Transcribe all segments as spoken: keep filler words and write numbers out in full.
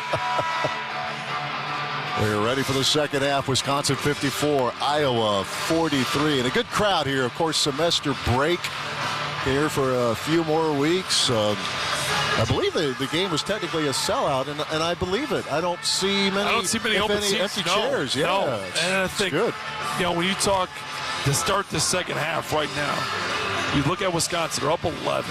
We're ready for the second half. Wisconsin fifty-four, Iowa forty-three. And a good crowd here. Of course, semester break here for a few more weeks. Uh, I believe the, the game was technically a sellout, and, and I believe it. I don't see many, I don't see many open any seats. empty No, chairs. Yeah, no. it's, and I it's think, good. You know, when you talk to start the second half right now, you look at Wisconsin, they're up eleven.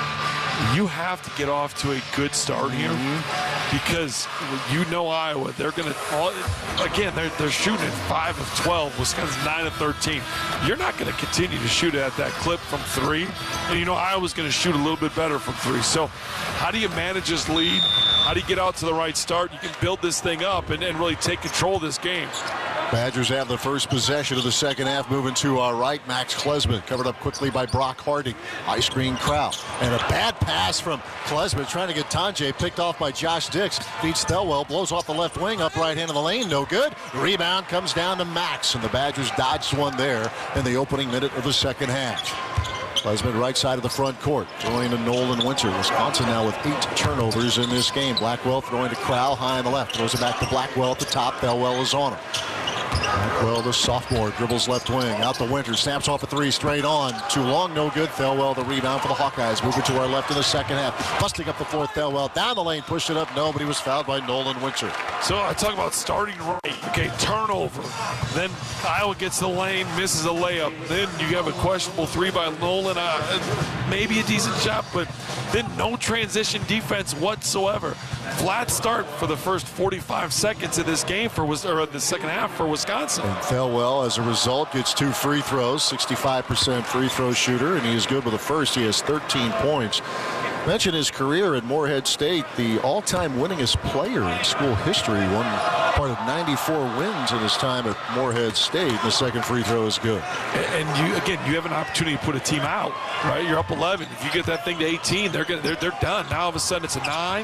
You have to get off to a good start here mm-hmm. because you know Iowa. They're going to, again, they're, they're shooting at five of twelve. Wisconsin's nine of thirteen. You're not going to continue to shoot at that clip from three. And you know Iowa's going to shoot a little bit better from three. So how do you manage this lead? How do you get out to the right start? You can build this thing up and, and really take control of this game. Badgers have the first possession of the second half, moving to our right. Max Klesmit covered up quickly by Brock Harding. Ice cream crowd. And a bad pass from Klesmit trying to get Tonje picked off by Josh Dix. Feeds Thelwell, blows off the left wing, up right hand of the lane, no good. Rebound comes down to Max, and the Badgers dodged one there in the opening minute of the second half. Klesmit right side of the front court, throwing to Nolan Winter. Wisconsin now with eight turnovers in this game. Blackwell throwing to Crowell high on the left. Throws it back to Blackwell at the top. Thelwell is on him. Blackwell, the sophomore, dribbles left wing. Out to Winter. Snaps off a three straight on. Too long, no good. Thelwell, the rebound for the Hawkeyes. Moving to our left in the second half. Busting up the fourth. Thelwell down the lane. Pushed it up. No, but he was fouled by Nolan Winter. So I talk about starting right. Okay, turnover. Then Iowa gets the lane, misses a layup. Then you have a questionable three by Nolan. Uh, maybe a decent shot, but then no transition defense whatsoever. Flat start for the first forty-five seconds of this game for or the second half for Wisconsin. And Thelwell, as a result, gets two free throws, sixty-five percent free throw shooter, and he is good with the first. He has thirteen points. Mention his career at Morehead State, the all-time winningest player in school history. Won part of ninety-four wins in his time at Morehead State. The second free throw is good. And you again, you have an opportunity to put a team out, right? You're up eleven. If you get that thing to eighteen, they're gonna, they're they're done. Now all of a sudden it's a nine,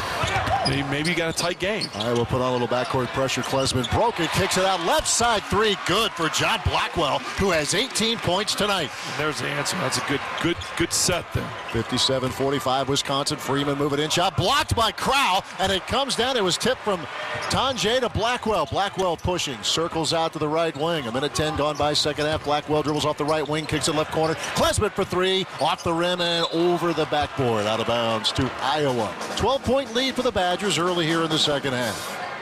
and maybe you got a tight game. Iowa put on a little backcourt pressure. Klesmit broke it, kicks it out left side three, good for John Blackwell, who has eighteen points tonight. And there's the answer. That's a good, good, good set there. fifty-seven forty-five Wisconsin. Freeman moving in, shot blocked by Crowell, and it comes down. It was tipped from Tonje to Blackwell. Blackwell pushing, circles out to the right wing. A minute ten gone by second half. Blackwell dribbles off the right wing, kicks it left corner. Klesmit for three, off the rim and over the backboard, out of bounds to Iowa. twelve point lead for the Badgers early here in the second half.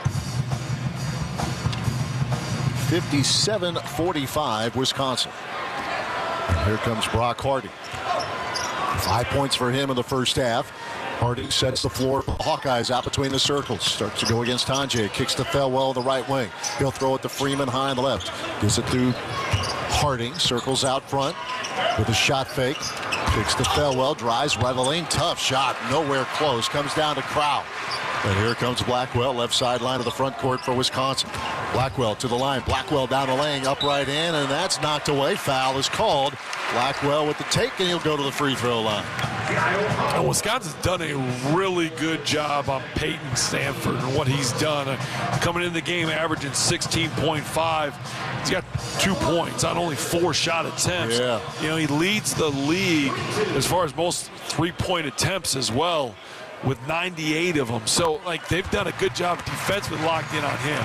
fifty-seven forty-five Wisconsin. Here comes Brock Harding. Five points for him in the first half. Harding sets the floor for the Hawkeyes out between the circles. Starts to go against Tonje. Kicks to Thelwell on the right wing. He'll throw it to Freeman high on the left. Gives it to Harding. Circles out front with a shot fake. Kicks to Thelwell. Drives right of the lane. Tough shot. Nowhere close. Comes down to Crowell. And here comes Blackwell, left sideline of the front court for Wisconsin. Blackwell to the line. Blackwell down the lane, upright in, and that's knocked away. Foul is called. Blackwell with the take, and he'll go to the free throw line. And Wisconsin's done a really good job on Peyton Sandfort and what he's done. Uh, coming into the game averaging sixteen point five. He's got two points on only four shot attempts. Yeah. You know, he leads the league as far as most three-point attempts as well, with ninety-eight of them. So, like, they've done a good job defensively locked in on him.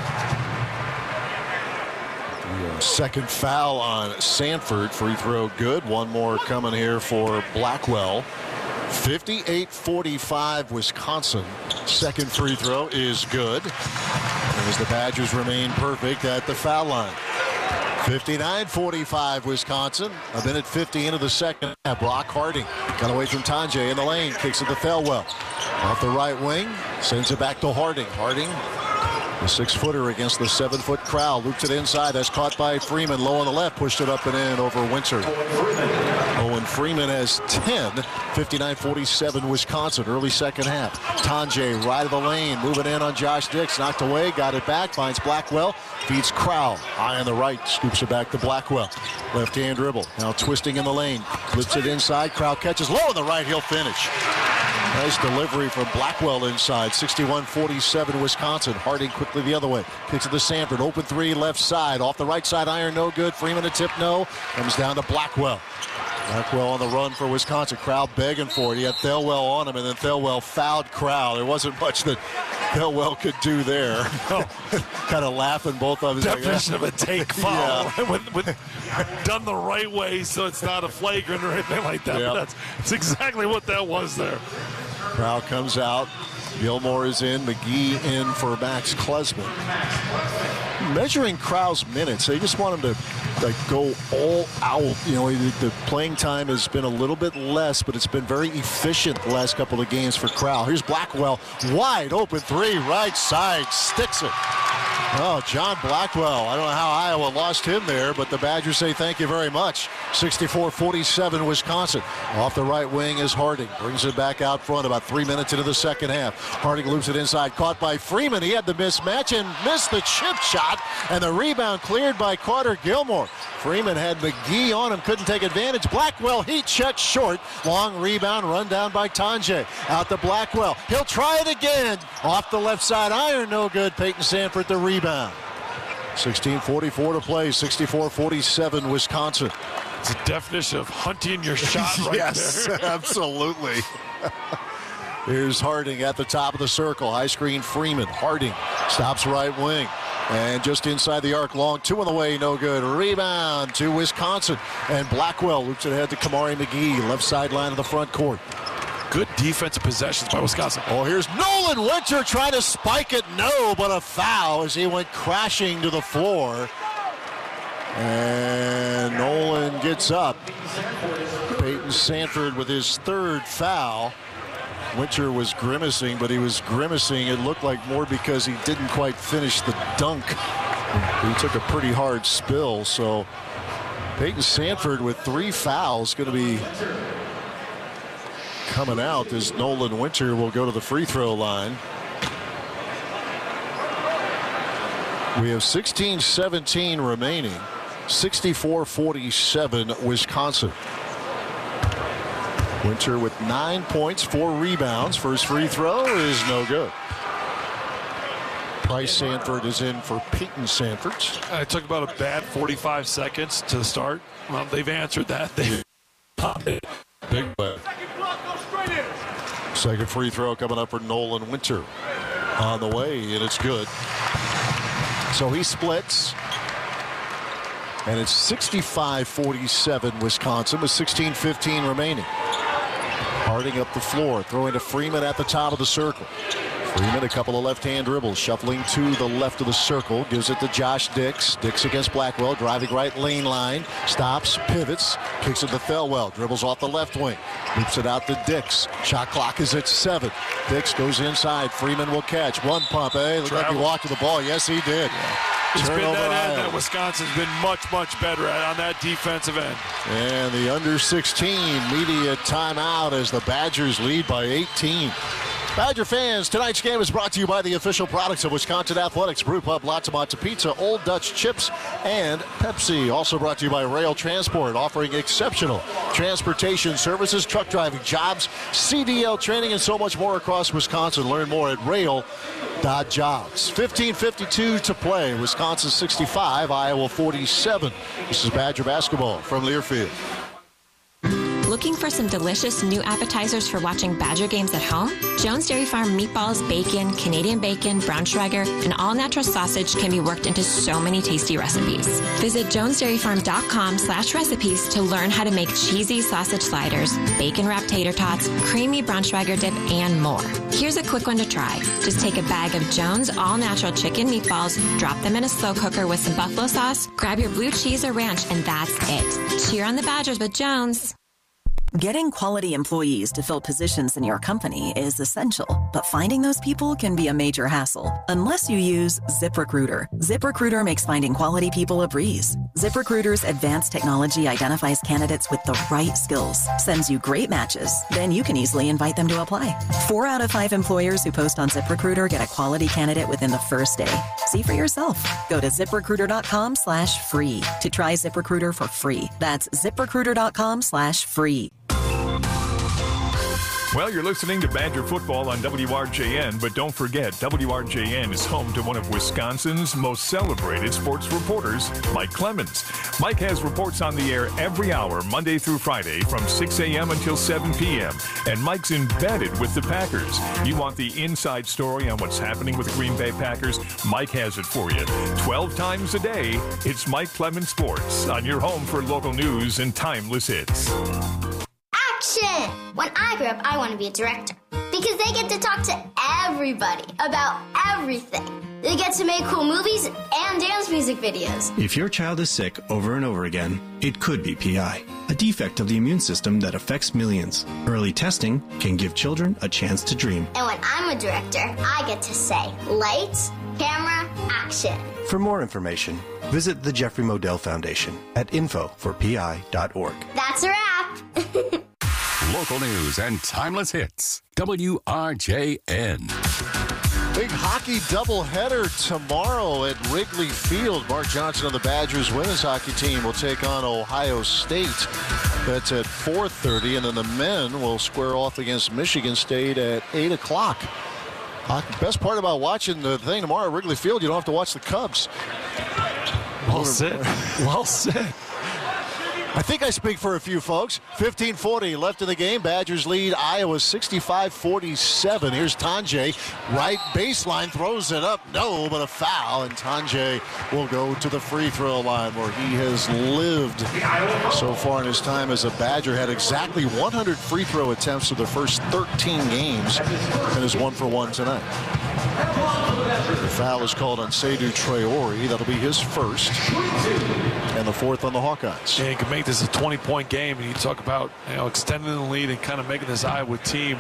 The second foul on Sandfort. Free throw good. One more coming here for Blackwell. fifty-eight forty-five Wisconsin. Second free throw is good, as the Badgers remain perfect at the foul line. fifty-nine forty-five Wisconsin. A minute fifty into the second. Brock Harding got away from Tonje in the lane. Kicks it to Thelwell. Off the right wing. Sends it back to Harding. Harding, the six-footer against the seven-foot crowd. Loops it inside. That's caught by Freeman. Low on the left. Pushed it up and in over Winter. Owen Freeman has ten. fifty-nine forty-seven Wisconsin. Early second half. Tonje right of the lane. Moving in on Josh Dix. Knocked away. Got it back. Finds Blackwell. Feeds Crowell. High on the right. Scoops it back to Blackwell. Left-hand dribble. Now twisting in the lane. Flips it inside. Crowell catches low on the right. He'll finish. Nice delivery from Blackwell inside. sixty-one forty-seven Wisconsin. Harding quickly the other way. Kicks it to Sandfort. Open three left side. Off the right side iron no good. Freeman a tip no. Comes down to Blackwell. Blackwell on the run for Wisconsin. Crowd begging for it. He had Thelwell on him, and then Thelwell fouled Crowell. There wasn't much that Hillwell could do there. No. Kind of laughing, both of us. Definition like, of a take foul. Yeah. with, with, done the right way so it's not a flagrant or anything like that. Yep. But that's, that's exactly what that was there. Crowd comes out. Gilmore is in. McGee in for Max Klesman. Measuring Crowell's minutes, they just want him to like go all out. You know, the playing time has been a little bit less, but it's been very efficient the last couple of games for Crowell. Here's Blackwell, wide open three, right side, sticks it. Oh, John Blackwell. I don't know how Iowa lost him there, but the Badgers say thank you very much. sixty-four forty-seven Wisconsin. Off the right wing is Harding. Brings it back out front about three minutes into the second half. Harding loops it inside. Caught by Freeman. He had the mismatch and missed the chip shot. And the rebound cleared by Carter Gilmore. Freeman had McGee on him. Couldn't take advantage. Blackwell heat check short. Long rebound run down by Tonje. Out to Blackwell. He'll try it again. Off the left side iron. No good. Peyton Sanford the rebound. sixteen forty-four to play. sixty-four forty-seven Wisconsin. It's a definition of hunting your shot right yes, there. Absolutely. Here's Harding at the top of the circle. High screen Freeman. Harding stops right wing. And just inside the arc, long two on the way, no good. Rebound to Wisconsin. And Blackwell loops it ahead to Kamari McGee. Left sideline of the front court. Good defensive possessions by Wisconsin. Oh, here's Nolan Winter trying to spike it. No, but a foul as he went crashing to the floor. And Nolan gets up. Peyton Sanford with his third foul. Winter was grimacing, but he was grimacing, it looked like, more because he didn't quite finish the dunk. He took a pretty hard spill, so Peyton Sanford with three fouls going to be coming out as Nolan Winter will go to the free throw line. We have sixteen seventeen remaining. sixty-four forty-seven Wisconsin. Winter with nine points, four rebounds. First free throw is no good. Price Sanford is in for Peyton Sanford. It took about a bad forty-five seconds to start. Well, they've answered that. They've Big play. Second free throw coming up for Nolan Winter on the way, and it's good. So he splits. And it's sixty-five forty-seven Wisconsin with sixteen fifteen remaining. Harding up the floor, throwing to Freeman at the top of the circle. Freeman, a couple of left-hand dribbles, shuffling to the left of the circle, gives it to Josh Dix. Dix against Blackwell, driving right lane line, stops, pivots, kicks it to Thelwell, dribbles off the left wing, loops it out to Dix. Shot clock is at seven. Dix goes inside. Freeman will catch. One pump, eh? Looks like he walked to the ball. Yes, he did. Yeah. It's Turnover been that end Iowa. that Wisconsin's been much, much better at on that defensive end. And the under sixteen media timeout as the Badgers lead by eighteen. Badger fans, tonight's game is brought to you by the official products of Wisconsin Athletics, Brew Pub, Lattimata Pizza, Old Dutch Chips, and Pepsi. Also brought to you by Rail Transport, offering exceptional transportation services, truck driving jobs, C D L training, and so much more across Wisconsin. Learn more at rail dot jobs. fifteen fifty-two to play. Wisconsin sixty-five, Iowa forty-seven. This is Badger basketball from Learfield. Looking for some delicious new appetizers for watching Badger games at home? Jones Dairy Farm meatballs, bacon, Canadian bacon, Braunschweiger, and all-natural sausage can be worked into so many tasty recipes. Visit jones dairy farm dot com slash recipes to learn how to make cheesy sausage sliders, bacon-wrapped tater tots, creamy Braunschweiger dip, and more. Here's a quick one to try. Just take a bag of Jones all-natural chicken meatballs, drop them in a slow cooker with some buffalo sauce, grab your blue cheese or ranch, and that's it. Cheer on the Badgers with Jones. Getting quality employees to fill positions in your company is essential, but finding those people can be a major hassle unless you use ZipRecruiter. ZipRecruiter makes finding quality people a breeze. ZipRecruiter's advanced technology identifies candidates with the right skills, sends you great matches, then you can easily invite them to apply. Four out of five employers who post on ZipRecruiter get a quality candidate within the first day. See for yourself. Go to ziprecruiter dot com slash free to try ZipRecruiter for free. That's ziprecruiter dot com slash free. Well, you're listening to Badger Football on W R J N, but don't forget, W R J N is home to one of Wisconsin's most celebrated sports reporters, Mike Clemens. Mike has reports on the air every hour, Monday through Friday, from six a.m. until seven p.m., and Mike's embedded with the Packers. You want the inside story on what's happening with the Green Bay Packers? Mike has it for you. twelve times a day, it's Mike Clemens Sports on your home for local news and timeless hits. Action! When I grow up, I want to be a director because they get to talk to everybody about everything. They get to make cool movies and dance music videos. If your child is sick over and over again, it could be P I, a defect of the immune system that affects millions. Early testing can give children a chance to dream. And when I'm a director, I get to say, lights, camera, action. For more information, visit the Jeffrey Modell Foundation at info for p i dot org. That's a wrap. Local news and timeless hits. W R J N. Big hockey doubleheader tomorrow at Wrigley Field. Mark Johnson of the Badgers women's hockey team will take on Ohio State. That's at four thirty, and then the men will square off against Michigan State at eight o'clock. Best part about watching the thing tomorrow at Wrigley Field, you don't have to watch the Cubs. Well said. Well said. I think I speak for a few folks. fifteen forty left in the game. Badgers lead Iowa sixty-five forty-seven. Here's Tanjay. Right baseline, throws it up. No, but a foul. And Tanjay will go to the free throw line where he has lived so far in his time as a Badger. Had exactly one hundred free throw attempts through the first thirteen games and is one for one tonight. The foul is called on Seydou Traoré. That'll be his first. And the fourth on the Hawkeyes. Yeah, you can make this a twenty-point game, and you talk about, you know, extending the lead and kind of making this Iowa team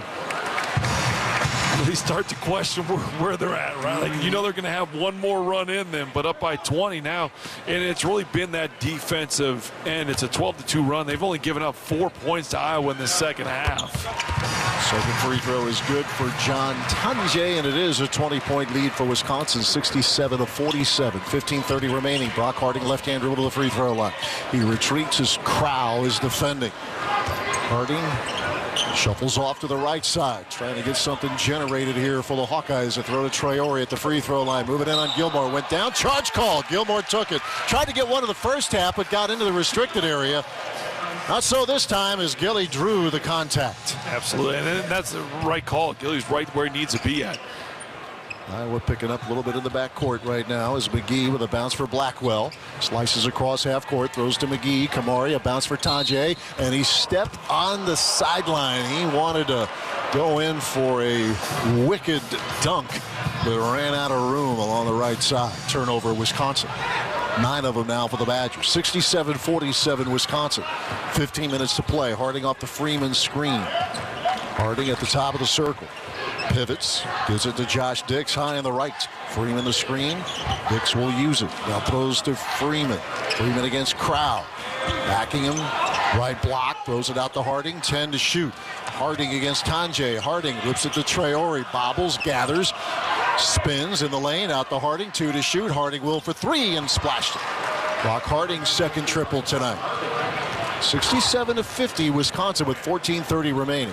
really start to question where, where they're at, right? Like, you know they're going to have one more run in them, but up by twenty now, and it's really been that defensive end. It's a twelve to two run. They've only given up four points to Iowa in the second half. Second free throw is good for John Tanjay, and it is a twenty-point lead for Wisconsin, sixty-seven to forty-seven. fifteen thirty remaining. Brock Harding, left-hand dribble to the free throw line. He retreats as Crow is defending. Harding shuffles off to the right side, trying to get something generated here for the Hawkeyes. A throw to Traoré at the free throw line. Moving in on Gilmore. Went down. Charge called. Gilmore took it. Tried to get one in the first half, but got into the restricted area. Not so this time as Gilly drew the contact. Absolutely, and that's the right call. Gilly's right where he needs to be at. Iowa picking up a little bit in the backcourt right now as McGee with a bounce for Blackwell. Slices across half court, throws to McGee. Kamari, a bounce for Tanjay, and he stepped on the sideline. He wanted to go in for a wicked dunk, but ran out of room along the right side. Turnover, Wisconsin. Nine of them now for the Badgers. sixty-seven forty-seven Wisconsin. fifteen minutes to play. Harding off the Freeman screen. Harding at the top of the circle. Pivots. Gives it to Josh Dix high on the right. Freeman the screen. Dix will use it. Now throws to Freeman. Freeman against Crow. Backing him. Right block. Throws it out to Harding. ten to shoot. Harding against Tanjay. Harding whips it to Traoré. Bobbles. Gathers. Spins in the lane, out to Harding, two to shoot. Harding will for three and splashed it. Brock Harding's second triple tonight. sixty-seven to fifty, Wisconsin with fourteen thirty remaining.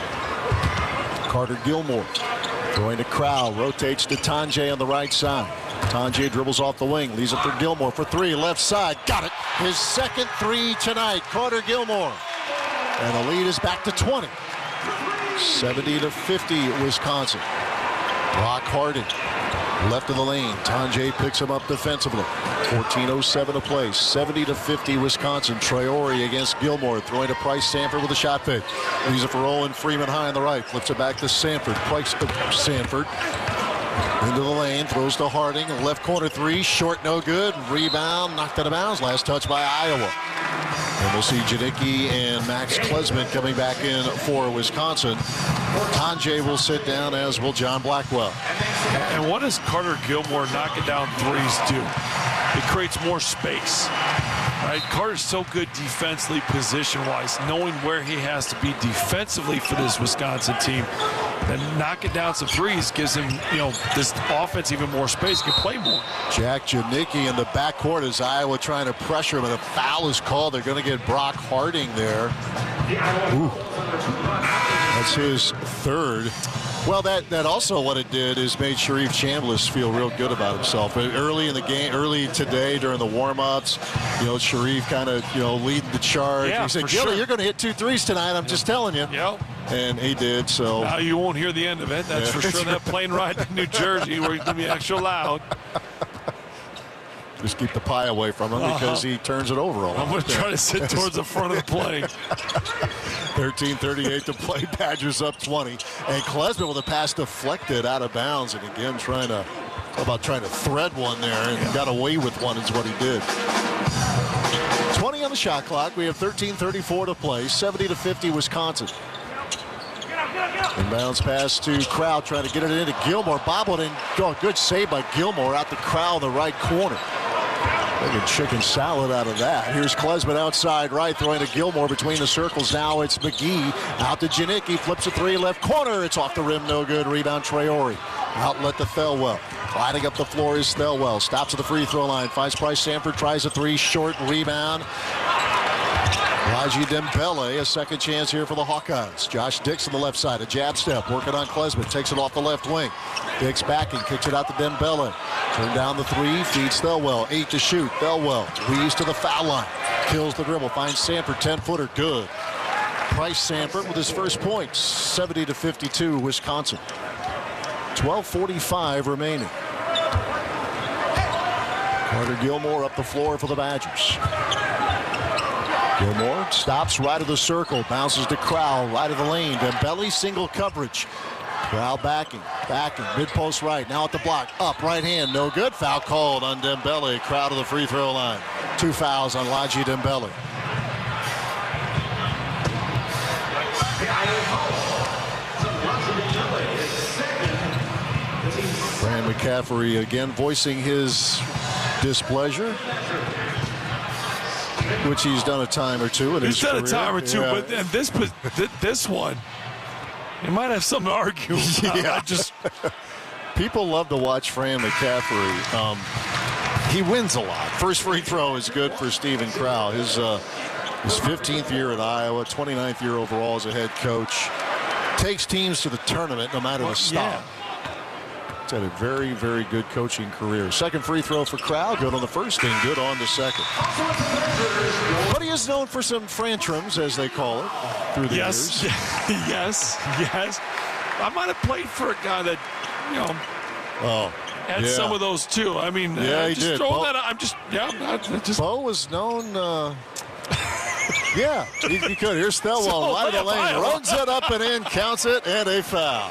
Carter Gilmore throwing to Crow, rotates to Tanjay on the right side. Tanjay dribbles off the wing, leaves it for Gilmore for three, left side, got it. His second three tonight, Carter Gilmore. And the lead is back to twenty. seventy to fifty, Wisconsin. Brock Harding, left of the lane. Tanjay picks him up defensively. fourteen oh seven to play. seventy to fifty Wisconsin. Traoré against Gilmore. Throwing to Price Sanford with a shot fake. Leaves it for Owen Freeman high on the right. Flips it back to Sanford. Price to Sanford. Into the lane. Throws to Harding. Left corner three. Short, no good. Rebound. Knocked out of bounds. Last touch by Iowa. And we'll see Janicki and Max Klesman coming back in for Wisconsin. Tanjay will sit down, as will John Blackwell. And what does Carter Gilmore knocking down threes do? It creates more space. Right? Carter's so good defensively, position-wise, knowing where he has to be defensively for this Wisconsin team. Then knocking down some threes gives him, you know, this offense even more space. He can play more. Jack Janicki in the backcourt as Iowa trying to pressure him, and a foul is called. They're going to get Brock Harding there. Ooh. That's his third. Well, that, that also what it did is made Sharif Chambliss feel real good about himself. But early in the game, early today during the warm-ups, you know, Sharif kind of, you know, leading the charge. Yeah, he said, for Gilly, sure. you're going to hit two threes tonight. I'm just telling you. Yep. And he did, so. Now you won't hear the end of it. That's Yeah. for sure. That plane ride to New Jersey where he's going to be extra loud. Just keep the pie away from him because uh-huh. he turns it over a lot. I'm going to try to sit towards the front of the plane. thirteen thirty-eight to play. Badgers up twenty. And Klesmit with a pass deflected out of bounds. And again, trying to, how about trying to thread one there and yeah. got away with one is what he did. twenty on the shot clock. We have thirteen thirty-four to play. seventy to fifty Wisconsin. Inbounds pass to Crowd, trying to get it into Gilmore. Bobbled and oh, good save by Gilmore out the crowd in the right corner. Making chicken salad out of that. Here's Klesmit outside right, throwing to Gilmore between the circles. Now it's McGee out to Janicki. Flips a three left corner. It's off the rim, no good. Rebound Traore. Outlet to Thelwell. Gliding up the floor is Thelwell. Stops at the free throw line. Finds Price Sanford. Tries a three. Short rebound. Raji Dembele, a second chance here for the Hawkeyes. Josh Dix on the left side, a jab step, working on Klesmit, takes it off the left wing. Dix backing, kicks it out to Dembele. Turn down the three, feeds Thelwell, eight to shoot. Thelwell weaves to the foul line, kills the dribble, finds Sanford, ten-footer, good. Price Sanford with his first points, seventy to fifty-two, Wisconsin. twelve forty-five remaining. Carter Gilmore up the floor for the Badgers. Gilmore stops right of the circle, bounces to Crowell, right of the lane. Dembele single coverage. Crowell backing, backing, mid-post right. Now at the block, up, right hand, no good. Foul called on Dembele. Crowd to the free throw line. Two fouls on Raji Dembele. Brand McCaffrey again voicing his displeasure, which he's done a time or two in he's his career. He's done a time or two, yeah. But and this this one, he might have something to argue about. Yeah. I just people love to watch Fran McCaffrey. Um, he wins a lot. First free throw is good for Stephen Crowell. His uh, his fifteenth year at Iowa, twenty-ninth year overall as a head coach. Takes teams to the tournament no matter well, the style. Yeah. He's had a very, very good coaching career. Second free throw for Crowell. Good on the first and good on the second. But he is known for some frantrums, as they call it, through the yes. years. yes, yes. I might have played for a guy that, you know, oh, had yeah. some of those too. I mean, yeah, uh, he just did. throw Bo, that out. I'm just, yeah, I just. Bo was known. Uh, yeah, he, he could. Here's Thelwell, so right of the lane, runs it up and in, counts it, and a foul.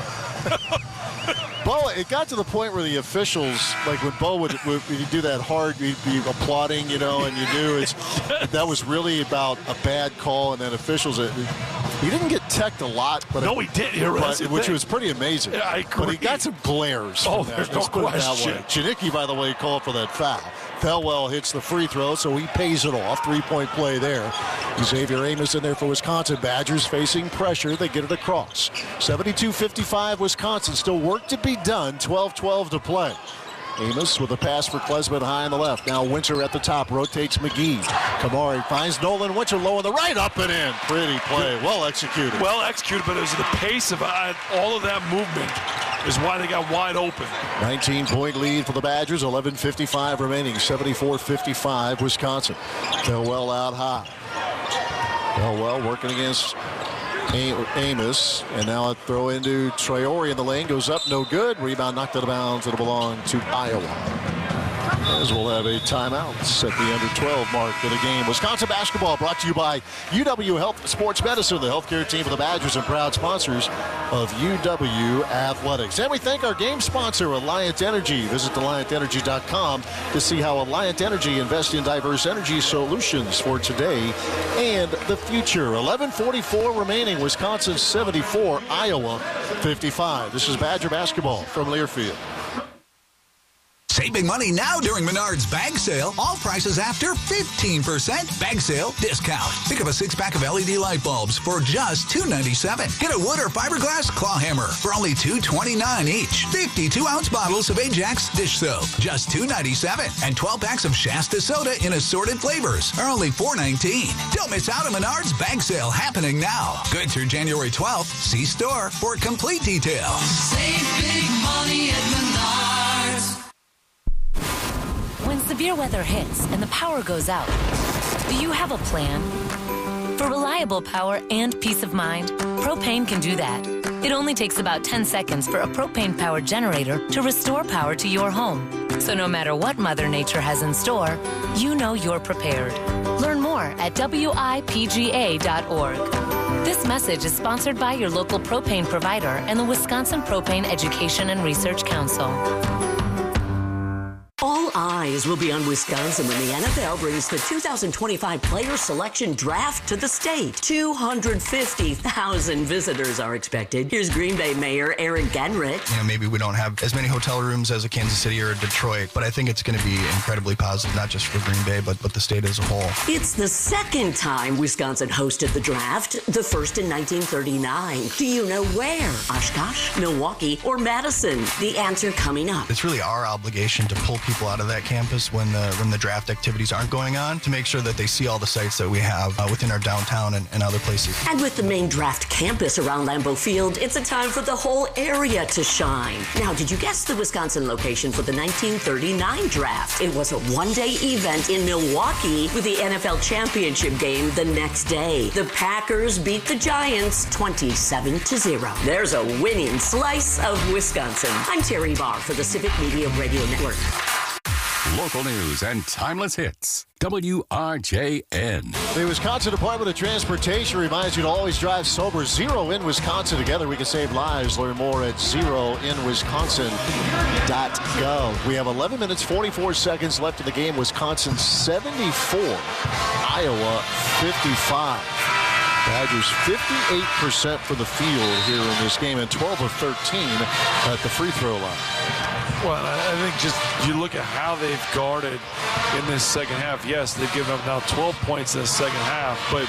Bo, it got to the point where the officials, like when Bo would, would he'd do that hard, he'd be applauding, you know, and you knew it's that was really about a bad call, and then officials, it, he didn't get teched a lot, but no, it, he did, here, but, which thing. was pretty amazing. Yeah, I agree. But he got some glares. Oh, from there's that. no Let's put it that question. way. Janicki, by the way, called for that foul. Thelwell hits the free throw, so he pays it off. Three-point play there. Xavier Amos in there for Wisconsin. Badgers facing pressure. They get it across. seventy-two fifty-five Wisconsin. Still work to be done. twelve twelve to play. Amos with a pass for Klesmit high on the left. Now Winter at the top. Rotates McGee. Kamari finds Nolan Winter low on the right. Up and in. Pretty play. Well executed. Well executed, but it was the pace of uh, all of that movement is why they got wide open. nineteen-point lead for the Badgers. eleven fifty-five remaining. seventy-four fifty-five Wisconsin. Thelwell out high. Thelwell working against Amos, and now a throw into Traore in the lane, goes up, no good. Rebound knocked out of bounds. It'll belong to Iowa. As we'll have a timeout at the under twelve mark for the game. Wisconsin basketball brought to you by U W Health Sports Medicine, the healthcare team for the Badgers and proud sponsors of U W Athletics. And we thank our game sponsor, Alliant Energy. Visit alliant energy dot com to see how Alliant Energy invests in diverse energy solutions for today and the future. eleven forty-four remaining. Wisconsin seventy-four, Iowa fifty-five. This is Badger basketball from Learfield. Save big money now during Menards Bag Sale. All prices after fifteen percent Bag Sale discount. Pick up a six-pack of L E D light bulbs for just two dollars and ninety-seven cents. Get a wood or fiberglass claw hammer for only two dollars and twenty-nine cents each. fifty-two ounce bottles of Ajax dish soap, just two dollars and ninety-seven cents. And twelve packs of Shasta soda in assorted flavors are only four dollars and nineteen cents. Don't miss out on Menards Bag Sale happening now. Good through January twelfth. See store for complete details. Save big money at Menards. When severe weather hits and the power goes out, do you have a plan? For reliable power and peace of mind, Propane can do that. It only takes about ten seconds for a propane-powered generator to restore power to your home. So no matter what Mother Nature has in store, you know you're prepared. Learn more at W I P G A dot org. This message is sponsored by your local propane provider and the Wisconsin Propane Education and Research Council. All eyes will be on Wisconsin when the N F L brings the two thousand twenty-five Player Selection Draft to the state. two hundred fifty thousand visitors are expected. Here's Green Bay Mayor Eric Genrich. You know, maybe we don't have as many hotel rooms as a Kansas City or a Detroit, but I think it's going to be incredibly positive, not just for Green Bay, but, but the state as a whole. It's the second time Wisconsin hosted the draft, the first in nineteen thirty-nine. Do you know where? Oshkosh, Milwaukee, or Madison? The answer coming up. It's really our obligation to pull people out of that campus when the when the draft activities aren't going on to make sure that they see all the sites that we have uh, within our downtown and, and other places. And with the main draft campus around Lambeau Field, it's a time for the whole area to shine. Now, did you guess the Wisconsin location for the nineteen thirty-nine draft? It was a one-day event in Milwaukee with the N F L championship game the next day. The Packers beat the Giants twenty-seven to zero. There's a winning slice of Wisconsin. I'm Terry Barr for the Civic Media Radio Network. Local news and timeless hits. W R J N. The Wisconsin Department of Transportation reminds you to always drive sober. Zero in Wisconsin. Together we can save lives. Learn more at zero in wisconsin dot gov. We have eleven minutes, forty-four seconds left in the game. Wisconsin seventy-four, Iowa fifty-five. Badgers fifty-eight percent for the field here in this game and twelve of thirteen at the free throw line. Well, I think just you look at how they've guarded in this second half. Yes, they've given up now twelve points in the second half, but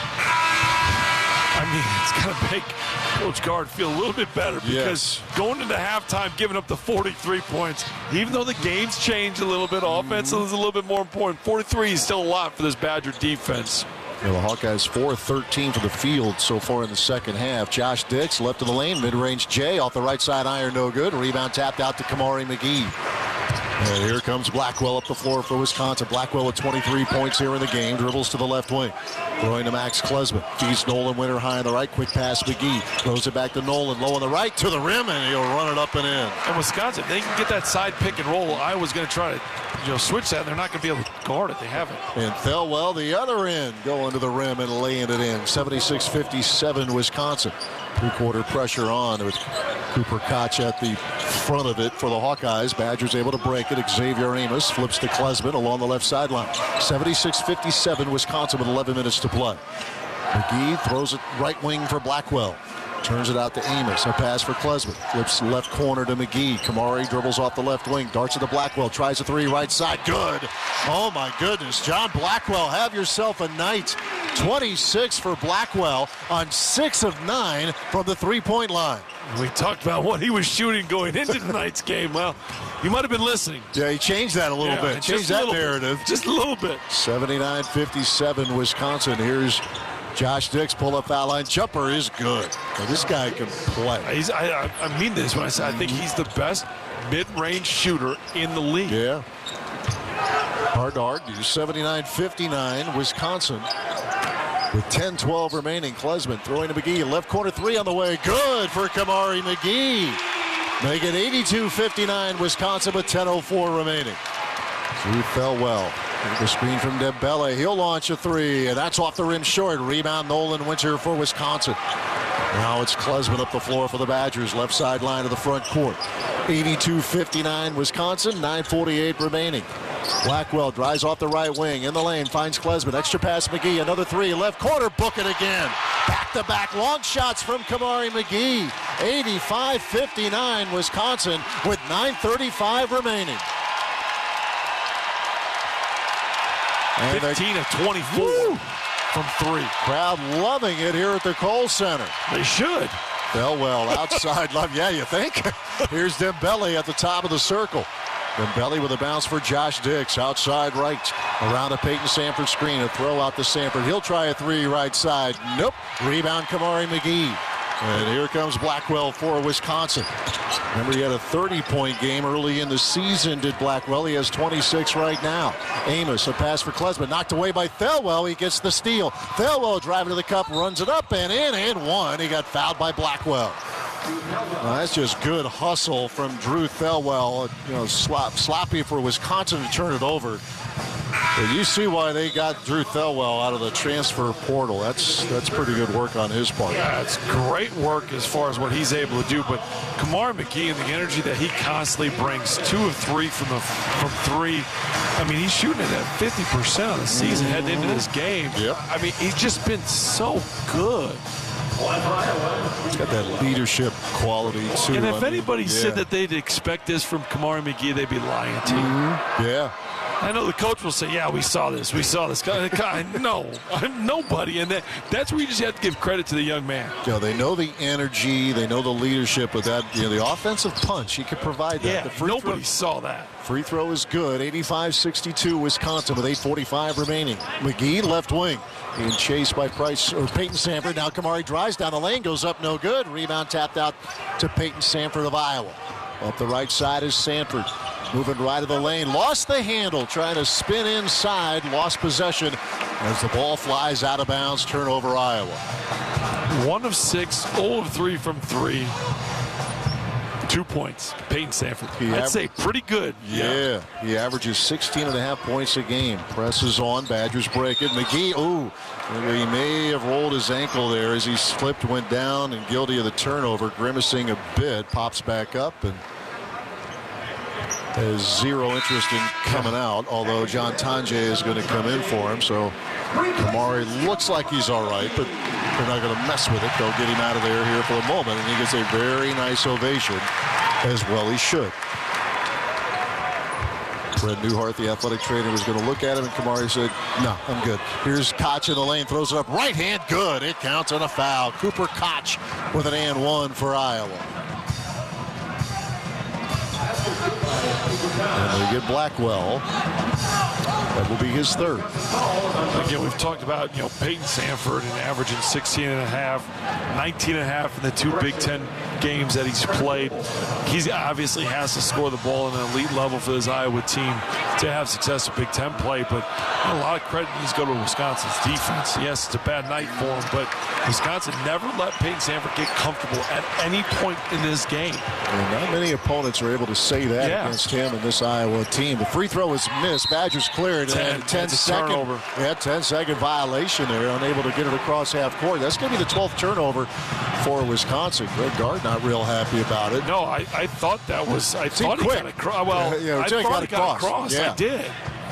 I mean, it's got to make Coach Gard feel a little bit better because yes. going into halftime, giving up the forty-three points, even though the game's changed a little bit, offense mm-hmm. is a little bit more important. forty-three is still a lot for this Badger defense. You know, the Hawkeyes four of thirteen for the field so far in the second half. Josh Dix left of the lane, mid-range Jay off the right side iron, no good. Rebound tapped out to Kamari McGee. And here comes Blackwell up the floor for Wisconsin. Blackwell with twenty-three points here in the game. Dribbles to the left wing. Throwing to Max Klesman. Feeds Nolan Winter high on the right. Quick pass McGee. Throws it back to Nolan. Low on the right to the rim, and he'll run it up and in. And Wisconsin, they can get that side pick and roll. Iowa's going to try to you know, switch that. They're not going to be able to guard it. They haven't. And Thelwell, the other end, going to the rim and laying it in. seventy-six fifty-seven Wisconsin. Three-quarter pressure on with Cooper Koch at the front of it for the Hawkeyes. Badgers able to break it. Xavier Amos flips to Klesman along the left sideline. seventy-six fifty-seven Wisconsin with eleven minutes to play. McGee throws it right wing for Blackwell. Turns it out to Amos. A pass for Klesman. Flips left corner to McGee. Kamari dribbles off the left wing. Darts to Blackwell. Tries a three right side. Good. Oh, my goodness. John Blackwell, have yourself a night. twenty-six for Blackwell on six of nine from the three-point line. We talked about what he was shooting going into tonight's game. Well, you might have been listening. Yeah, he changed that a little yeah, bit. Changed that narrative. Bit. Just a little bit. seventy-nine fifty-seven Wisconsin. Here's Josh Dix, pull-up foul line. Jumper is good. Now, this guy can play. He's, I, I mean this when I say I think he's the best mid-range shooter in the league. Yeah. Hard to argue. seventy-nine fifty-nine Wisconsin. With ten twelve remaining, Klesman throwing to McGee. Left corner three on the way. Good for Kamari McGee. Make it eighty-two fifty-nine Wisconsin with ten oh four remaining. Drew Thelwell. The screen from Dembele. He'll launch a three, and that's off the rim short. Rebound Nolan Winter for Wisconsin. Now it's Klesman up the floor for the Badgers. Left sideline of the front court. eighty-two fifty-nine Wisconsin. nine forty-eight remaining. Blackwell drives off the right wing in the lane, finds Klesman. Extra pass McGee, another three, left corner, book it again. Back-to-back long shots from Kamari McGee. eighty-five fifty-nine Wisconsin with nine thirty-five remaining. And fifteen of twenty-four woo, from three. Crowd loving it here at the Kohl Center. They should. Thelwell outside love. Yeah, you think? Here's Dembele at the top of the circle. Dembele with a bounce for Josh Dix. Outside right. Around a Peyton Sanford screen. A throw out to Sanford. He'll try a three right side. Nope. Rebound Kamari McGee. And here comes Blackwell for Wisconsin. Remember, he had a thirty-point game early in the season, did Blackwell. He has twenty-six right now. Amos, a pass for Klesma. Knocked away by Thelwell. He gets the steal. Thelwell driving to the cup, runs it up and in and one. He got fouled by Blackwell. Well, that's just good hustle from Drew Thelwell. You know, slop, sloppy for Wisconsin to turn it over. But you see why they got Drew Thelwell out of the transfer portal. That's that's pretty good work on his part. Yeah, it's great work as far as what he's able to do. But Kamari McGee and the energy that he constantly brings, two of three from the from three. I mean, he's shooting it at fifty percent of the season mm-hmm. heading into this game. Yep. I mean, he's just been so good. He's got that leadership quality, too. And if I mean, anybody yeah. said that they'd expect this from Kamari McGee, they'd be lying to you. Mm-hmm. Yeah. I know the coach will say, yeah, we saw this. We saw this. No, I'm nobody. And that, that's where you just have to give credit to the young man. You know, they know the energy. They know the leadership of that. You know, the offensive punch. He could provide that. Yeah, the free nobody throw, saw that. Free throw is good. eighty-five sixty-two Wisconsin with eight forty-five remaining. McGee left wing. Being chased by Price or Peyton Sanford. Now Kamari drives down the lane. Goes up no good. Rebound tapped out to Peyton Sanford of Iowa. Up the right side is Sanford. Moving right of the lane. Lost the handle. Trying to spin inside. Lost possession as the ball flies out of bounds. Turnover Iowa. One of six. zero of three from three. Two points. Peyton Sanford. He I'd say pretty good. Yeah. yeah. He averages sixteen and a half points a game. Presses on. Badgers break it. McGee. Ooh. He may have rolled his ankle there as he slipped, went down, and guilty of the turnover. Grimacing a bit. Pops back up and has zero interest in coming out, although John Tonje is going to come in for him. So Kamari looks like he's all right, but they're not going to mess with it. They'll get him out of there here for a moment, and he gets a very nice ovation, as well he should. Fred Newhart, the athletic trainer, was going to look at him, and Kamari said, no, I'm good. Here's Koch in the lane, throws it up, right hand, good. It counts on a foul. Cooper Koch with an and one for Iowa. And they get Blackwell. That will be his third. Again, we've talked about, you know, Peyton Sanford and averaging sixteen and a half, nineteen and a half in the two Big Ten games that he's played. He obviously has to score the ball at an elite level for this Iowa team to have success in Big Ten play, but a lot of credit needs to go to Wisconsin's defense. Yes, it's a bad night for him, but Wisconsin never let Peyton Sanford get comfortable at any point in this game. And not many opponents are able to say that yeah. against him and this Iowa team. The free throw is missed. Badgers cleared. ten, ten second turnover. Yeah, ten second violation there. Unable to get it across half court. That's going to be the twelfth turnover for Wisconsin. Greg Gard not real happy about it. No, I, I thought that was. I See, thought quick. he got across. Well, uh, yeah, I thought got he got across. Yeah. I did.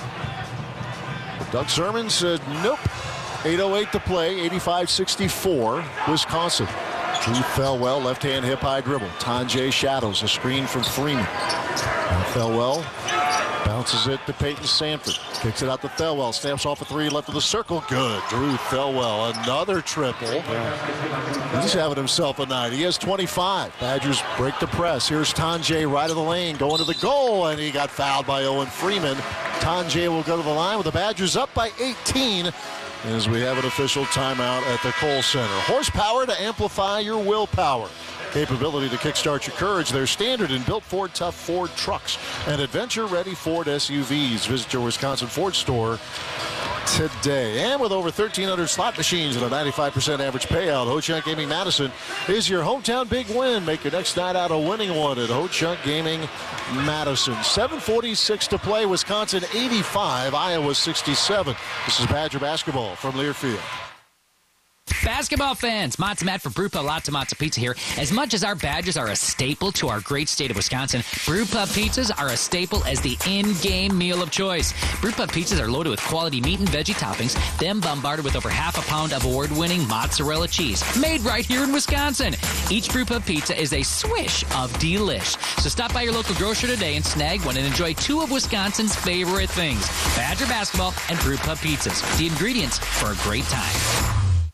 Doug Sermon said nope. eight oh eight to play. eighty-five sixty-four. Wisconsin. Drew Thelwell, left-hand hip-high dribble. Tonje shadows a screen from Freeman. And Thelwell bounces it to Peyton Sanford. Kicks it out to Thelwell. Stamps off a three left of the circle. Good. Drew Thelwell. Another triple. Yeah. He's having himself a night. He has twenty-five. Badgers break the press. Here's Tonje right of the lane. Going to the goal. And he got fouled by Owen Freeman. Tonje will go to the line with the Badgers up by eighteen. As we have an official timeout at the Kohl Center. Horsepower to amplify your willpower. Capability to kickstart your courage. They're standard and built Ford tough Ford trucks and adventure-ready Ford S U Vs. Visit your Wisconsin Ford store today. And with over thirteen hundred slot machines and a ninety-five percent average payout, Ho-Chunk Gaming Madison is your hometown big win. Make your next night out a winning one at Ho-Chunk Gaming Madison. seven forty-six to play. Wisconsin eighty-five, Iowa sixty-seven. This is Badger basketball from Learfield. Basketball fans, Matza Matt for Brew Pub Lots of Matza Pizza here. As much as our Badgers are a staple to our great state of Wisconsin, Brew Pub pizzas are a staple as the in-game meal of choice. Brew Pub pizzas are loaded with quality meat and veggie toppings, then bombarded with over half a pound of award-winning mozzarella cheese, made right here in Wisconsin. Each Brew Pub pizza is a swish of delish. So stop by your local grocer today and snag one and enjoy two of Wisconsin's favorite things, Badger basketball and Brew Pub pizzas. The ingredients for a great time.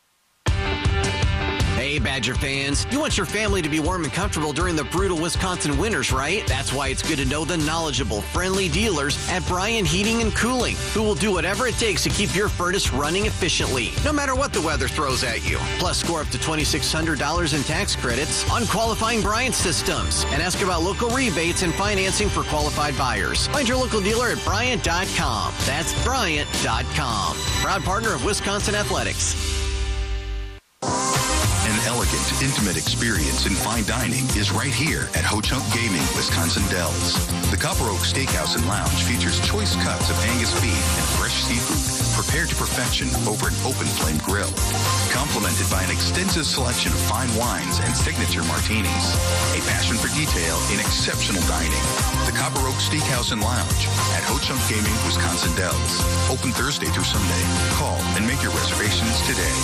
Hey, Badger fans, you want your family to be warm and comfortable during the brutal Wisconsin winters, right? That's why it's good to know the knowledgeable, friendly dealers at Bryan Heating and Cooling, who will do whatever it takes to keep your furnace running efficiently, no matter what the weather throws at you. Plus, score up to two thousand six hundred dollars in tax credits on qualifying Bryant systems, and ask about local rebates and financing for qualified buyers. Find your local dealer at Bryant dot com. That's Bryant dot com. Proud partner of Wisconsin Athletics. An elegant, intimate experience in fine dining is right here at Ho Chunk Gaming, Wisconsin Dells. The Copper Oak Steakhouse and Lounge features choice cuts of Angus beef and fresh seafood prepared to perfection over an open flame grill, complemented by an extensive selection of fine wines and signature martinis. A passion for detail in exceptional dining. The Copper Oak Steakhouse and Lounge at Ho Chunk Gaming, Wisconsin Dells. Open Thursday through Sunday. Call and make your reservations today.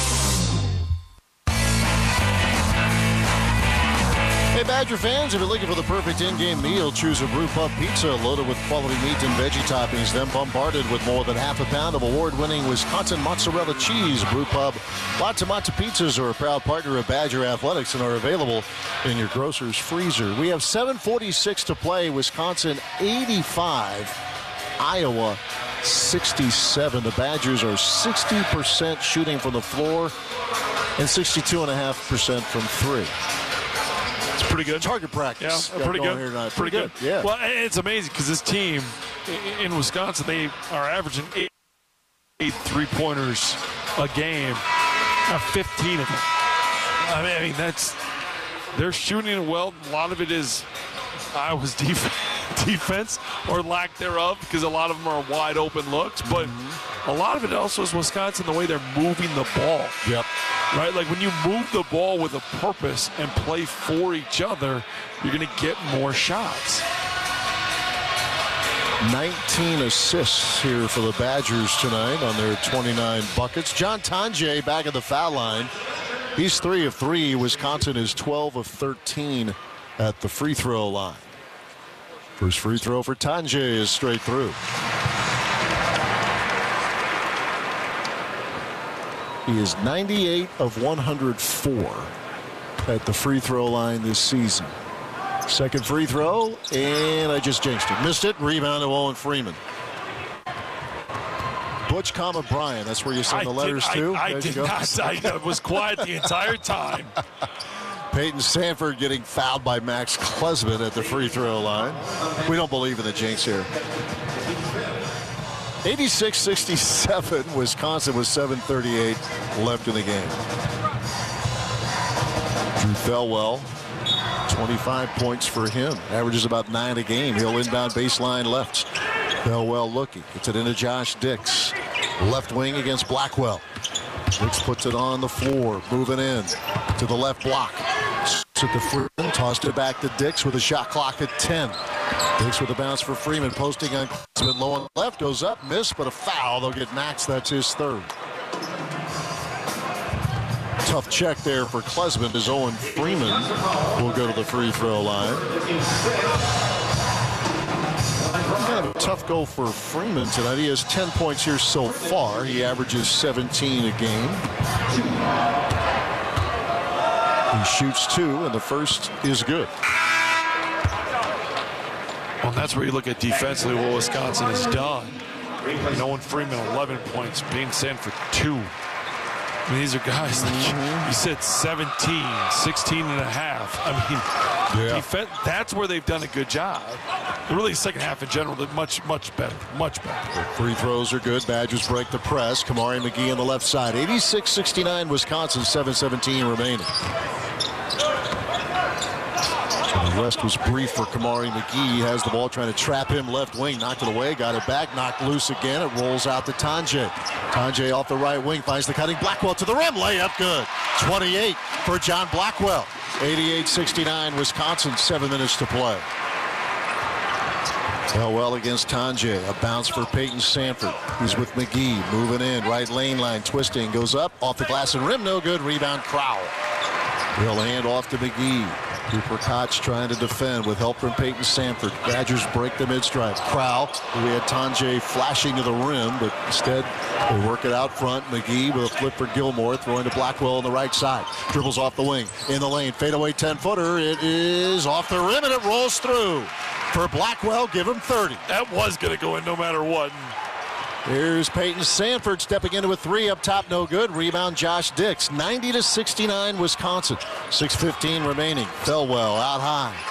Hey, Badger fans, if you're looking for the perfect in-game meal, choose a Brew Pub pizza loaded with quality meat and veggie toppings, then bombarded with more than half a pound of award-winning Wisconsin mozzarella cheese. Brew Pub Lots of Matza Pizzas are a proud partner of Badger Athletics and are available in your grocer's freezer. We have seven forty-six to play. Wisconsin eighty-five, Iowa sixty-seven. The Badgers are sixty percent shooting from the floor and sixty-two point five percent from three. It's pretty good. Target practice. Yeah, pretty good. Here tonight. Pretty, pretty good. good. Yeah. Well, it's amazing because this team in Wisconsin, they are averaging eight, eight three-pointers a game, uh, fifteen of them. I mean, I mean, that's they're shooting it well. A lot of it is Iowa's def- defense or lack thereof, because a lot of them are wide open looks. But mm-hmm. a lot of it also is Wisconsin, the way they're moving the ball. Yep. Right? Like when you move the ball with a purpose and play for each other, you're going to get more shots. nineteen assists here for the Badgers tonight on their twenty-nine buckets. John Tonje back at the foul line. He's three of three. Wisconsin is twelve of thirteen at the free throw line. First free throw for Tonje is straight through. He is ninety-eight of one hundred four at the free throw line this season. Second free throw, and I just jinxed it. Missed it. Rebound to Owen Freeman. Butch, comma Brian. That's where you send the letters I did, to. I, I did not. I was quiet the entire time. Peyton Sanford getting fouled by Max Klesman at the free throw line. We don't believe in the jinx here. eighty-six sixty-seven, Wisconsin with seven thirty-eight left in the game. Drew Thelwell, twenty-five points for him. Averages about nine a game. He'll inbound baseline left. Thelwell looking. Gets it into Josh Dix. Left wing against Blackwell. Dix puts it on the floor. Moving in to the left block. Took the Freeman, tossed it back to Dix with a shot clock at ten. Dix with a bounce for Freeman, posting on Klesman, low on the left, goes up, missed, but a foul. They'll get Max. That's his third. Tough check there for Klesman as Owen Freeman will go to the free throw line. Kind of a tough goal for Freeman tonight. He has ten points here so far. He averages seventeen a game. He shoots two, and the first is good. Well, that's where you look at defensively what Wisconsin has done. And Owen Freeman, eleven points. Payne Sanford, two. I mean, these are guys like mm-hmm. you said, seventeen, sixteen and a half. I mean, yeah. defense, that's where they've done a good job. Really, second half in general, they're much, much better. Much better. The free throws are good. Badgers break the press. Kamari McGee on the left side. eighty-six sixty-nine, Wisconsin, seven seventeen remaining. The rest was brief for Kamari McGee. He has the ball, trying to trap him left wing. Knocked it away, got it back, knocked loose again. It rolls out to Tonje. Tonje off the right wing, finds the cutting Blackwell to the rim. Layup good. twenty-eight for John Blackwell. eighty-eight sixty-nine Wisconsin, seven minutes to play. Thelwell against Tonje. A bounce for Peyton Sanford. He's with McGee. Moving in. Right lane line. Twisting. Goes up. Off the glass and rim. No good. Rebound Crowell. He'll hand off to McGee. Cooper Koch trying to defend with help from Peyton Sanford. Badgers break the mid-stripe. Crowell. We had Tonje flashing to the rim, but instead they work it out front. McGee with a flip for Gilmore. Throwing to Blackwell on the right side. Dribbles off the wing. In the lane. Fadeaway ten-footer. It is off the rim and it rolls through. For Blackwell, give him thirty. That was going to go in no matter what. Here's Peyton Sanford stepping into a three up top, no good. Rebound Josh Dix. ninety to sixty-nine Wisconsin. six fifteen remaining. Thelwell out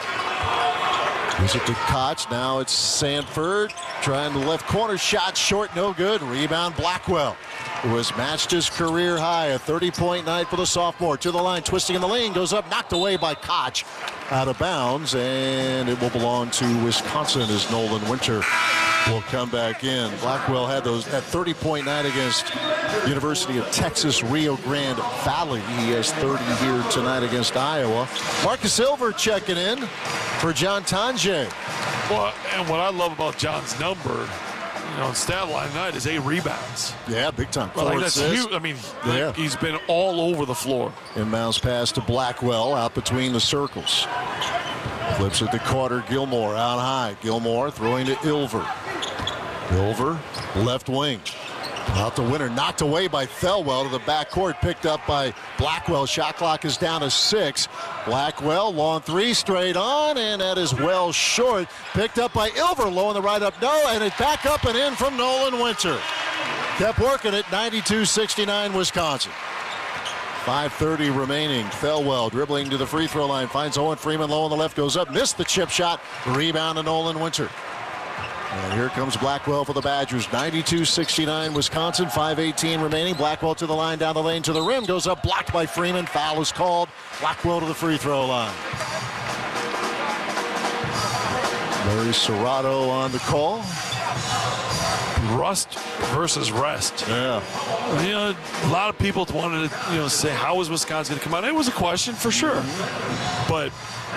high. Gives it to Koch. Now it's Sanford trying the left corner shot, short, no good. Rebound Blackwell, who has matched his career high, a thirty-point night for the sophomore. To the line, twisting in the lane, goes up, knocked away by Koch. Out of bounds, and it will belong to Wisconsin as Nolan Winter will come back in. Blackwell had those that thirty-point night against University of Texas Rio Grande Valley. He has thirty here tonight against Iowa. Marcus Silver checking in for John Tonje. Well, and what I love about John's number, you know, stat line tonight is eight rebounds. Yeah, big time. Well, like that's huge. I mean, yeah. Like he's been all over the floor. Inbounds pass to Blackwell out between the circles. Flips it to Carter Gilmore out high. Gilmore throwing to Ilver. Ilver, left wing. Out the winner, knocked away by Thelwell to the backcourt, picked up by Blackwell. Shot clock is down to six. Blackwell, long three, straight on, and that is well short. Picked up by Ilver, low on the right up, no, and it back up and in from Nolan Winter. Kept working it, ninety-two sixty-nine Wisconsin. five thirty remaining. Thelwell dribbling to the free throw line, finds Owen Freeman low on the left, goes up, missed the chip shot, rebound to Nolan Winter. And here comes Blackwell for the Badgers. ninety-two sixty-nine Wisconsin, five eighteen remaining. Blackwell to the line, down the lane to the rim. Goes up, blocked by Freeman. Foul is called. Blackwell to the free throw line. Larry Serrato on the call. Rust versus rest. Yeah. You know, a lot of people wanted to, you know, say, how is Wisconsin going to come out? It was a question for sure. But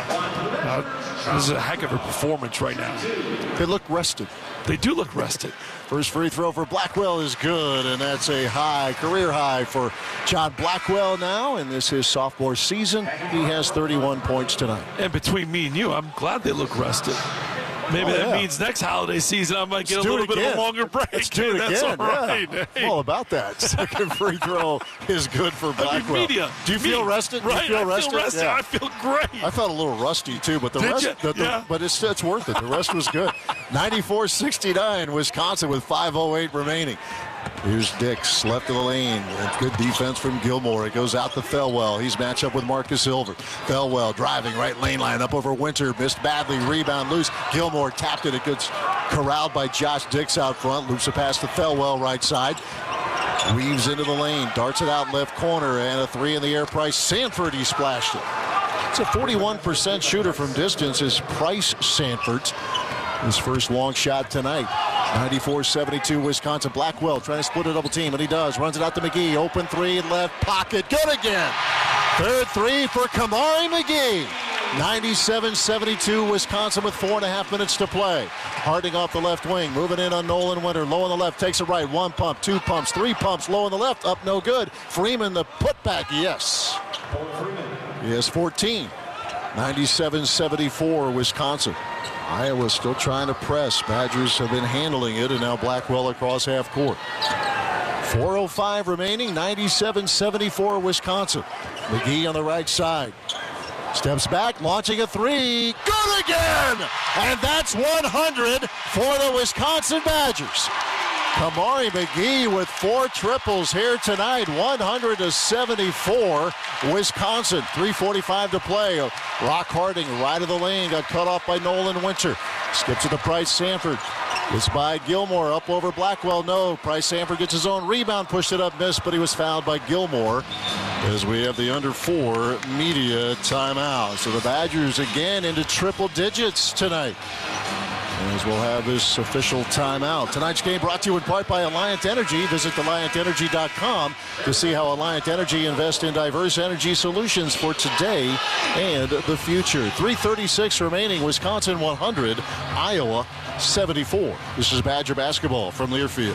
uh, this is a heck of a performance right now. They look rested. They do look rested. First free throw for Blackwell is good, and that's a high, career high for John Blackwell now. In this his sophomore season, he has thirty-one points tonight. And between me and you, I'm glad they look rested. Maybe oh, that yeah. means next holiday season I might get Let's a little bit of a longer break. Let's do it That's again. all right. Yeah. Hey. All about that. Second free throw is good for Blackwell. I mean, media. Do you Me. feel rested? Right. Do you feel I rested? feel rested. Yeah. I feel great. I felt a little rusty too, but the Did rest, you? the, the, yeah. but it's it's worth it. The rest was good. ninety-four sixty-nine Wisconsin with five oh eight remaining. Here's Dix, left of the lane. Good defense from Gilmore. It goes out to Thelwell. He's matched up with Marcus Silver. Thelwell driving right lane line up over Winter. Missed badly. Rebound loose. Gilmore tapped it. It gets corralled by Josh Dix out front. Loops a pass to Thelwell right side. Weaves into the lane. Darts it out left corner. And a three in the air. Price Sanford, he splashed it. It's a forty-one percent shooter from distance is Price Sanford. His first long shot tonight. ninety-four seventy-two Wisconsin. Blackwell trying to split a double team, and he does. Runs it out to McGee. Open three, left pocket. Good again. Third three for Kamari McGee. ninety-seven seventy-two Wisconsin with four and a half minutes to play. Harding off the left wing. Moving in on Nolan Winter. Low on the left. Takes it right. One pump, two pumps, three pumps. Low on the left. Up no good. Freeman the putback. Yes. He has fourteen. ninety-seven seventy-four Wisconsin. Iowa still trying to press. Badgers have been handling it, and now Blackwell across half court. four oh five remaining, ninety-seven seventy-four Wisconsin. McGee on the right side. Steps back, launching a three. Good again! And that's one hundred for the Wisconsin Badgers. Kamari McGee with four triples here tonight. one hundred to seventy-four Wisconsin. three forty-five to play. Rock Harding right of the lane. Got cut off by Nolan Winter. Skips it to Price Sanford. It's by Gilmore up over Blackwell. No. Price Sanford gets his own rebound, pushed it up, missed, but he was fouled by Gilmore as we have the under four media timeout. So the Badgers again into triple digits tonight, as we'll have this official timeout. Tonight's game brought to you in part by Alliant Energy. Visit alliant energy dot com to see how Alliant Energy invests in diverse energy solutions for today and the future. three thirty-six remaining. Wisconsin one hundred, Iowa seventy-four. This is Badger basketball from Learfield.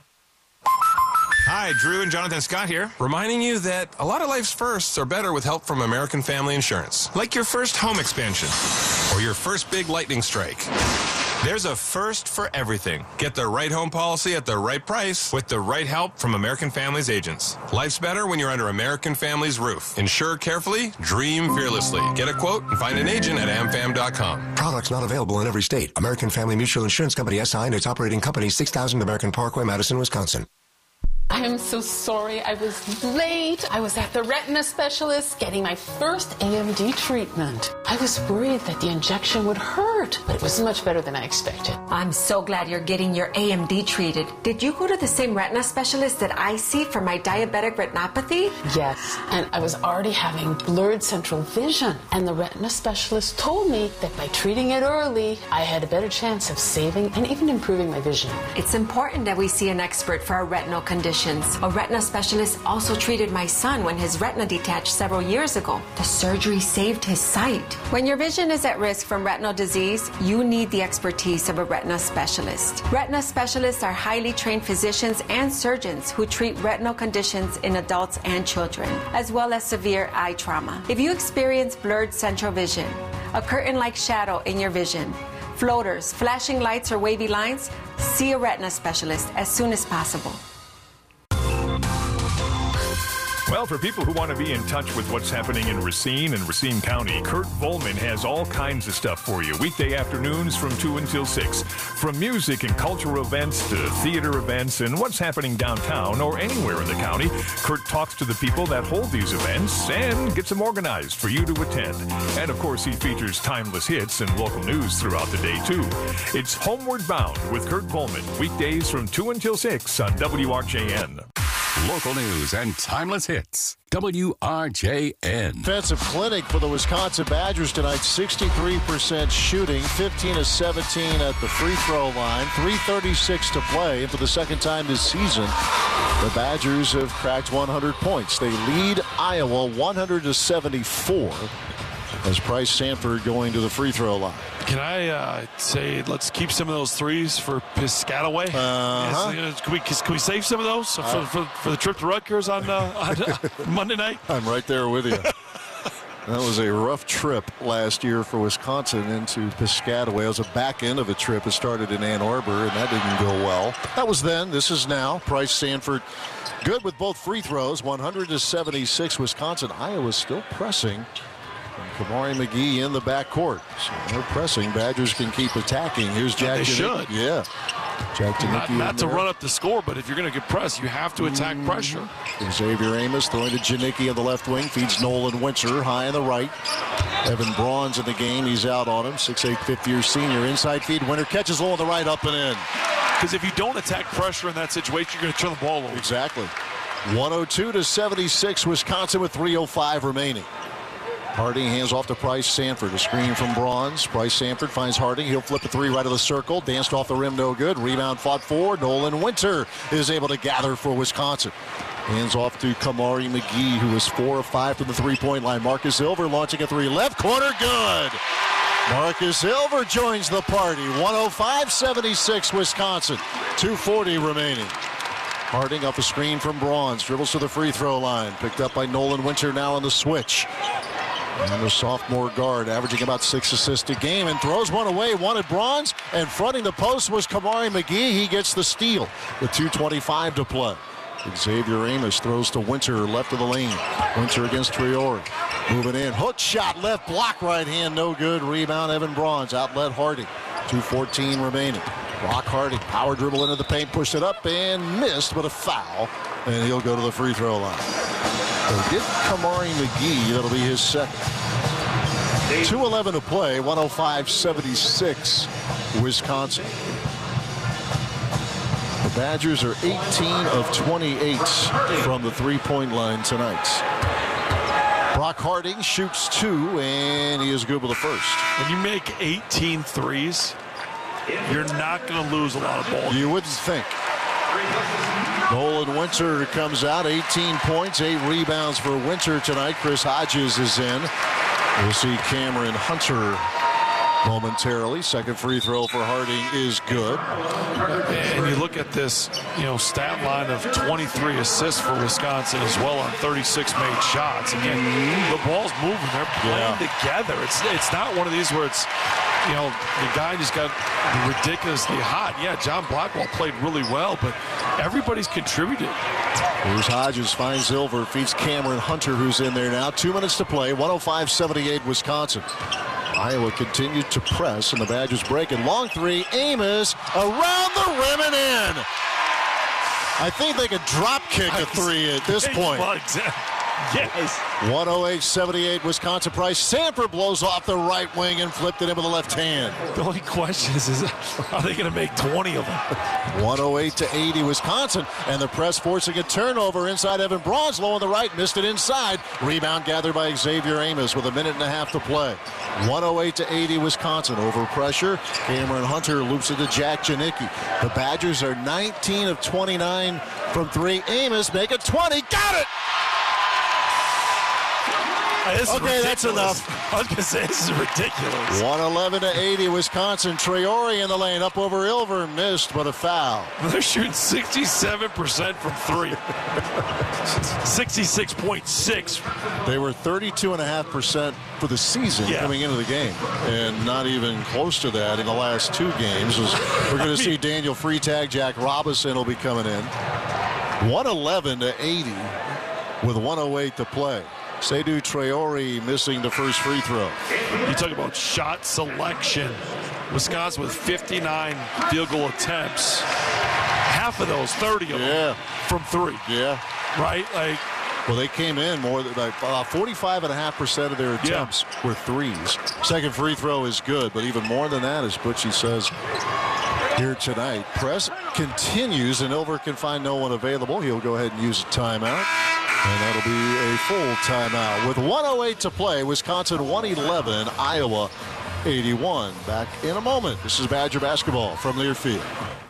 Hi, Drew and Jonathan Scott here, reminding you that a lot of life's firsts are better with help from American Family Insurance. Like your first home expansion or your first big lightning strike. There's a first for everything. Get the right home policy at the right price with the right help from American Family's agents. Life's better when you're under American Family's roof. Insure carefully, dream fearlessly. Get a quote and find an agent at a m fam dot com. Products not available in every state. American Family Mutual Insurance Company S I and its operating company, six thousand American Parkway, Madison, Wisconsin. I am so sorry I was late. I was at the retina specialist getting my first A M D treatment. I was worried that the injection would hurt, but it was much better than I expected. I'm so glad you're getting your A M D treated. Did you go to the same retina specialist that I see for my diabetic retinopathy? Yes, and I was already having blurred central vision, and the retina specialist told me that by treating it early, I had a better chance of saving and even improving my vision. It's important that we see an expert for our retinal conditions. A retina specialist also treated my son when his retina detached several years ago. The surgery saved his sight. When your vision is at risk from retinal disease, you need the expertise of a retina specialist. Retina specialists are highly trained physicians and surgeons who treat retinal conditions in adults and children, as well as severe eye trauma. If you experience blurred central vision, a curtain-like shadow in your vision, floaters, flashing lights, or wavy lines, see a retina specialist as soon as possible. Well, for people who want to be in touch with what's happening in Racine and Racine County, Kurt Volman has all kinds of stuff for you. Weekday afternoons from two until six. From music and cultural events to theater events and what's happening downtown or anywhere in the county, Kurt talks to the people that hold these events and gets them organized for you to attend. And, of course, he features timeless hits and local news throughout the day, too. It's Homeward Bound with Kurt Volman, weekdays from two until six on W R J N. Local news and timeless hits. W R J N. Defensive clinic for the Wisconsin Badgers tonight. sixty-three percent shooting, fifteen of seventeen at the free throw line, three thirty-six to play. And for the second time this season, the Badgers have cracked one hundred points. They lead Iowa one hundred to seventy-four as Price Sanford going to the free throw line. Can I uh, say let's keep some of those threes for Piscataway? Uh-huh. Yes, can, we, can we save some of those for, uh, for, for the trip to Rutgers on, uh, on uh, Monday night? I'm right there with you. That was a rough trip last year for Wisconsin into Piscataway. It was a back end of a trip. It started in Ann Arbor, and that didn't go well. That was then. This is now. Price Sanford good with both free throws, one hundred to seventy-six. Wisconsin. Iowa still pressing. Kamari McGee in the backcourt. So they're pressing. Badgers can keep attacking. Here's Jack. They Janicki. should. Yeah. Jack Not, not to there. run up the score, but if you're going to get pressed, you have to attack Mm-hmm. pressure. Xavier Amos throwing to Janicki on the left wing. Feeds Nolan Winter high on the right. Evan Braun's in the game. He's out on him. six eight, fifth-year senior. Inside feed. Winter catches low on the right, up and in. Because if you don't attack pressure in that situation, you're going to turn the ball over. Exactly. one oh two to seventy-six. Wisconsin with three oh five remaining. Harding hands off to Price Sanford. A screen from Bronze. Price Sanford finds Harding. He'll flip a three right of the circle. Danced off the rim, no good. Rebound fought for. Nolan Winter is able to gather for Wisconsin. Hands off to Kamari McGee, who is four of five from the three-point line. Marcus Silver launching a three. Left corner, good. Marcus Silver joins the party. one oh five seventy-six Wisconsin. two forty remaining. Harding up a screen from Bronze. Dribbles to the free throw line. Picked up by Nolan Winter now on the switch. And the sophomore guard averaging about six assists a game and throws one away. Wanted Bronze, and fronting the post was Kamari McGee. He gets the steal with two twenty-five to play. Xavier Amos throws to Winter left of the lane. Winter against Traore. Moving in. Hook shot left block right hand. No good. Rebound Evan Bronze. Outlet Harding. two fourteen remaining. Rock Harding. Power dribble into the paint. Pushed it up and missed, but a foul. And he'll go to the free throw line. So get Kamari McGee. That'll be his second. two eleven to play. one oh five seventy-six Wisconsin. Badgers are eighteen of twenty-eight from the three-point line tonight. Brock Harding shoots two, and he is good with the first. When you make eighteen threes, you're not going to lose a lot of ball. You wouldn't think. Nolan Winter comes out, eighteen points, eight rebounds for Winter tonight. Chris Hodges is in. We'll see Cameron Hunter momentarily. Second free throw for Harding is good. And you look at this, you know, stat line of twenty-three assists for Wisconsin as well on thirty-six made shots. Again, the ball's moving. They're playing yeah. together. It's it's not one of these where it's, you know, the guy just got ridiculously hot. Yeah, John Blackwell played really well, but everybody's contributed. Here's Hodges, finds Silver, feeds Cameron Hunter, who's in there now. Two minutes to play, one oh five seventy-eight Wisconsin. Iowa continued to press, and the Badgers break. And long three, Amos around the rim and in. I think they could drop kick a three at this point. Yes. one oh eight seventy-eight Wisconsin. Price Sanford blows off the right wing and flipped it in with the left hand. The only question is, is are they going to make twenty of them? one oh eight to eighty Wisconsin, and the press forcing a turnover inside. Evan Bronslow on the right, missed it inside. Rebound gathered by Xavier Amos with a minute and a half to play. one oh eight to eighty Wisconsin. Over pressure, Cameron Hunter loops it to Jack Janicki. The Badgers are nineteen of twenty-nine from three. Amos make it twenty. Got it! This okay, ridiculous. That's enough. I was going to say, this is ridiculous. one eleven to eighty Wisconsin. Traore in the lane, up over Ilver, missed, but a foul. They're shooting sixty-seven percent from three. sixty-six point six. They were thirty-two point five percent for the season yeah. coming into the game, and not even close to that in the last two games. We're going to see Daniel Freitag, Jack Robinson will be coming in. one eleven to eighty with one oh eight to play. Seydou Traore missing the first free throw. You talk about shot selection. Wisconsin with fifty-nine field goal attempts. Half of those, thirty of yeah. them, from three. Yeah. Right? Like. Well, they came in more than like uh, forty-five point five percent of their attempts yeah. were threes. Second free throw is good, but even more than that, as Butchie says here tonight. Press continues, and Ilver can find no one available. He'll go ahead and use a timeout. And that'll be a full timeout. With one oh eight to play, Wisconsin one eleven, Iowa eighty-one. Back in a moment. This is Badger basketball from Learfield.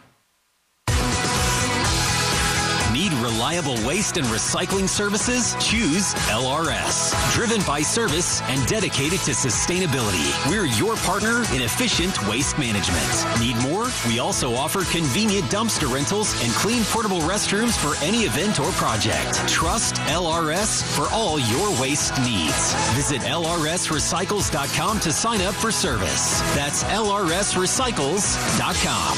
Need reliable waste and recycling services? Choose L R S. Driven by service and dedicated to sustainability. We're your partner in efficient waste management. Need more? We also offer convenient dumpster rentals and clean portable restrooms for any event or project. Trust L R S for all your waste needs. Visit L R S recycles dot com to sign up for service. That's L R S recycles dot com.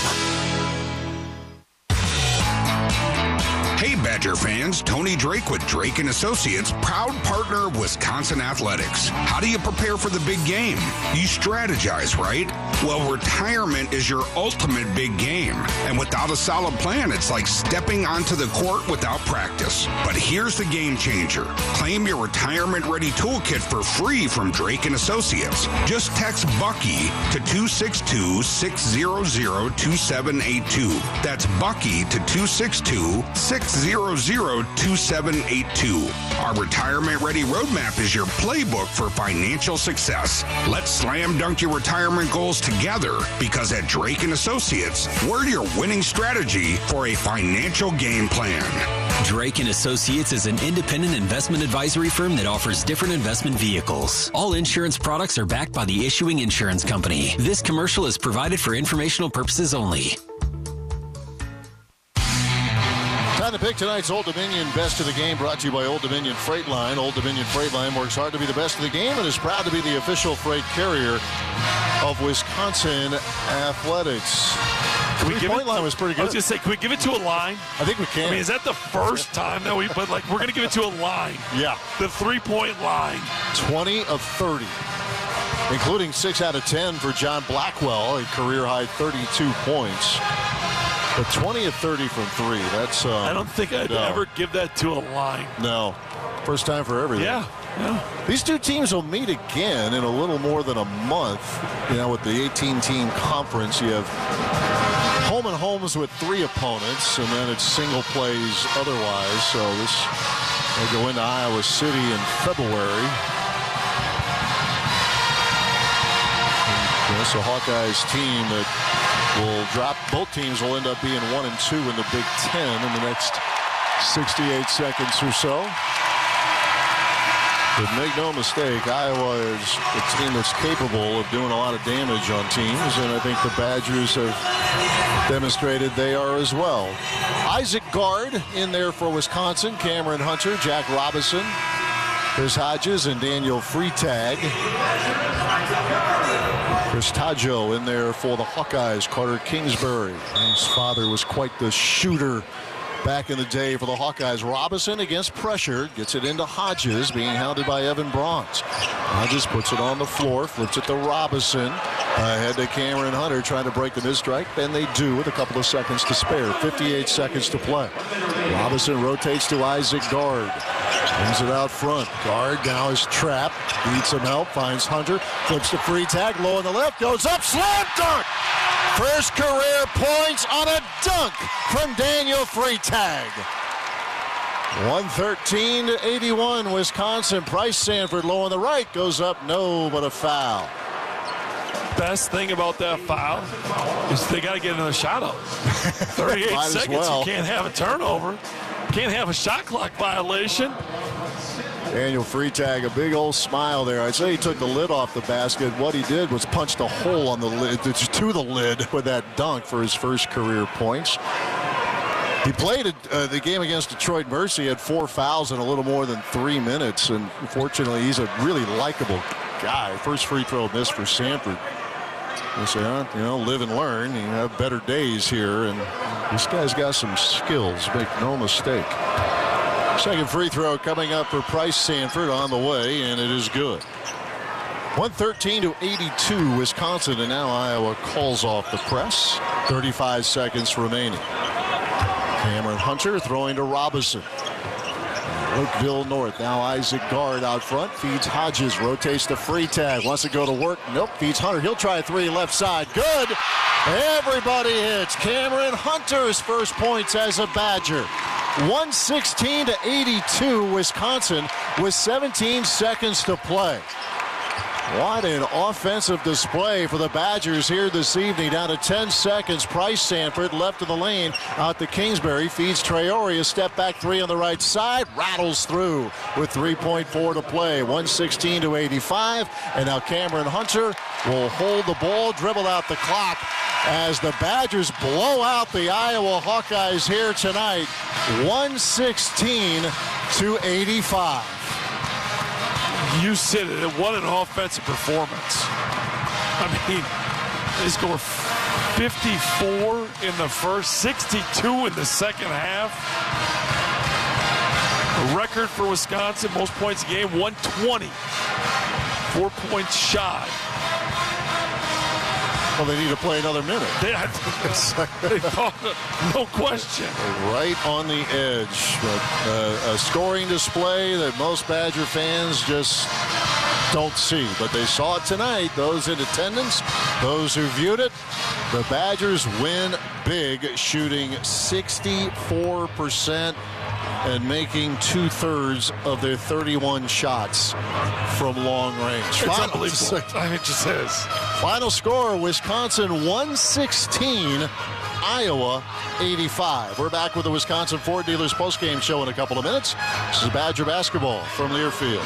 Hey, Badger fans, Tony Drake with Drake and Associates, proud partner of Wisconsin Athletics. How do you prepare for the big game? You strategize, right? Well, retirement is your ultimate big game. And without a solid plan, it's like stepping onto the court without practice. But here's the game changer. Claim your retirement-ready toolkit for free from Drake and Associates. Just text Bucky to two six two, six hundred, two seven eight two. That's Bucky to two six two, six hundred, two seven eight two. Our Retirement Ready Roadmap is your playbook for financial success. Let's slam dunk your retirement goals together, because at Drake and Associates, we're your winning strategy for a financial game plan. Drake and Associates is an independent investment advisory firm that offers different investment vehicles. All insurance products are backed by the issuing insurance company. This commercial is provided for informational purposes only. Time to pick tonight's Old Dominion Best of the Game, brought to you by Old Dominion Freight Line. Old Dominion Freight Line works hard to be the best of the game and is proud to be the official freight carrier of Wisconsin Athletics. Three-point line was pretty good. I was going to say, can we give it to a line? I think we can. I mean, is that the first time that we, but like, we're going to give it to a line. Yeah. The three-point line. twenty of thirty, including six out of ten for John Blackwell, a career-high thirty-two points. But twenty of thirty from three, that's... Um, I don't think I'd no. ever give that to a line. No. First time for everything. Yeah, yeah. These two teams will meet again in a little more than a month. You know, with the eighteen-team conference, you have Coleman Holmes with three opponents, and then it's single plays otherwise. So this will go into Iowa City in February. And it's a Hawkeyes team that will drop. Both teams will end up being one and two in the Big Ten in the next sixty-eight seconds or so. But make no mistake, Iowa is a team that's capable of doing a lot of damage on teams, and I think the Badgers have demonstrated they are as well. Isaac Gard in there for Wisconsin, Cameron Hunter, Jack Robinson, Chris Hodges, and Daniel Freitag. Chris Taggio in there for the Hawkeyes, Carter Kingsbury. His father was quite the shooter back in the day for the Hawkeyes. Robinson against pressure, gets it into Hodges, being hounded by Evan Bronze. Hodges puts it on the floor, flips it to Robinson. Ahead to Cameron Hunter, trying to break the mid-strike. Then they do with a couple of seconds to spare. fifty-eight seconds to play. Robinson rotates to Isaac Gard. Brings it out front. Gard now is trapped. Needs some help. Finds Hunter. Flips to Freitag. Low on the left. Goes up. Slam dunk! First career points on a dunk from Daniel Freitag. one thirteen to eighty-one, Wisconsin. Price Sanford low on the right. Goes up. No, but a foul. Best thing about that foul is they got to get another shot up. thirty-eight seconds. Well. You can't have a turnover. Can't have a shot clock violation. Daniel Freitag, a big old smile there. I'd say he took the lid off the basket. What he did was punched a hole on the lid, to the lid with that dunk for his first career points. He played uh, the game against Detroit Mercy, had four fouls in a little more than three minutes, and fortunately he's a really likable guy. First free throw missed for Sanford. They say, huh, you know, live and learn. You have better days here, and this guy's got some skills, make no mistake. Second free throw coming up for Price Sanford on the way, and it is good. one thirteen to eighty-two, Wisconsin, and now Iowa calls off the press. thirty-five seconds remaining. Cameron Hunter throwing to Robinson. Oakville North, now Isaac Gard out front, feeds Hodges, rotates to Freitag, wants to go to work, nope, feeds Hunter, he'll try a three left side, good! Everybody hits. Cameron Hunter's first points as a Badger. one sixteen to eighty-two, Wisconsin with seventeen seconds to play. What an offensive display for the Badgers here this evening. Down to ten seconds. Price Sanford left of the lane out to Kingsbury. Feeds Traore. A step back three on the right side. Rattles through with three point four to play. one sixteen to eighty-five. And now Cameron Hunter will hold the ball, dribble out the clock as the Badgers blow out the Iowa Hawkeyes here tonight. one sixteen to eighty-five. You said it. What an offensive performance. I mean, they scored fifty-four in the first, sixty-two in the second half. A record for Wisconsin, most points a game, one twenty. Four points shy. Well, they need to play another minute. They, they thought, no question. Right on the edge. But uh, a scoring display that most Badger fans just don't see. But they saw it tonight. Those in attendance, those who viewed it. The Badgers win big, shooting sixty-four percent and making two-thirds of their thirty-one shots from long range. It's Final, unbelievable. I mean, it just is. Final score, Wisconsin one sixteen, Iowa eighty-five. We're back with the Wisconsin Ford Dealers postgame show in a couple of minutes. This is Badger basketball from Learfield.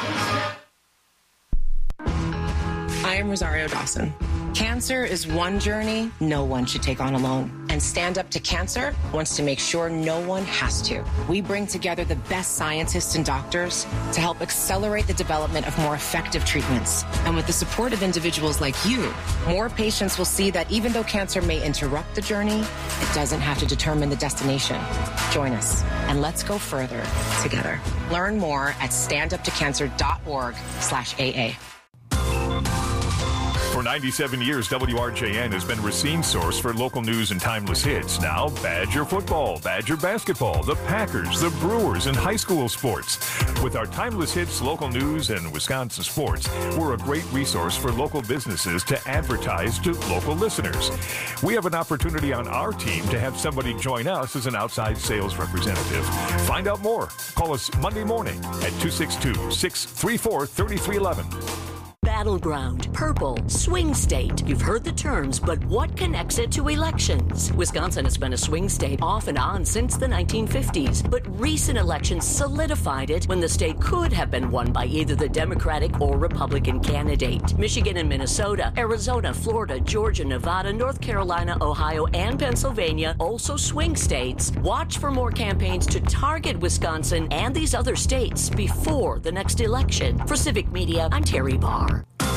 I am Rosario Dawson. Cancer is one journey no one should take on alone. And Stand Up to Cancer wants to make sure no one has to. We bring together the best scientists and doctors to help accelerate the development of more effective treatments. And with the support of individuals like you, more patients will see that even though cancer may interrupt the journey, it doesn't have to determine the destination. Join us and let's go further together. Learn more at standuptocancer.org slash AA. For ninety-seven years, W R J N has been Racine's source for local news and timeless hits. Now, Badger football, Badger basketball, the Packers, the Brewers, and high school sports. With our timeless hits, local news, and Wisconsin sports, we're a great resource for local businesses to advertise to local listeners. We have an opportunity on our team to have somebody join us as an outside sales representative. Find out more. Call us Monday morning at two six two, six three four, three three one one. Battleground, purple, swing state. You've heard the terms, but what connects it to elections? Wisconsin has been a swing state off and on since the nineteen fifties, but recent elections solidified it when the state could have been won by either the Democratic or Republican candidate. Michigan and Minnesota, Arizona, Florida, Georgia, Nevada, North Carolina, Ohio, and Pennsylvania, also swing states. Watch for more campaigns to target Wisconsin and these other states before the next election. For Civic Media, I'm Terry Barr.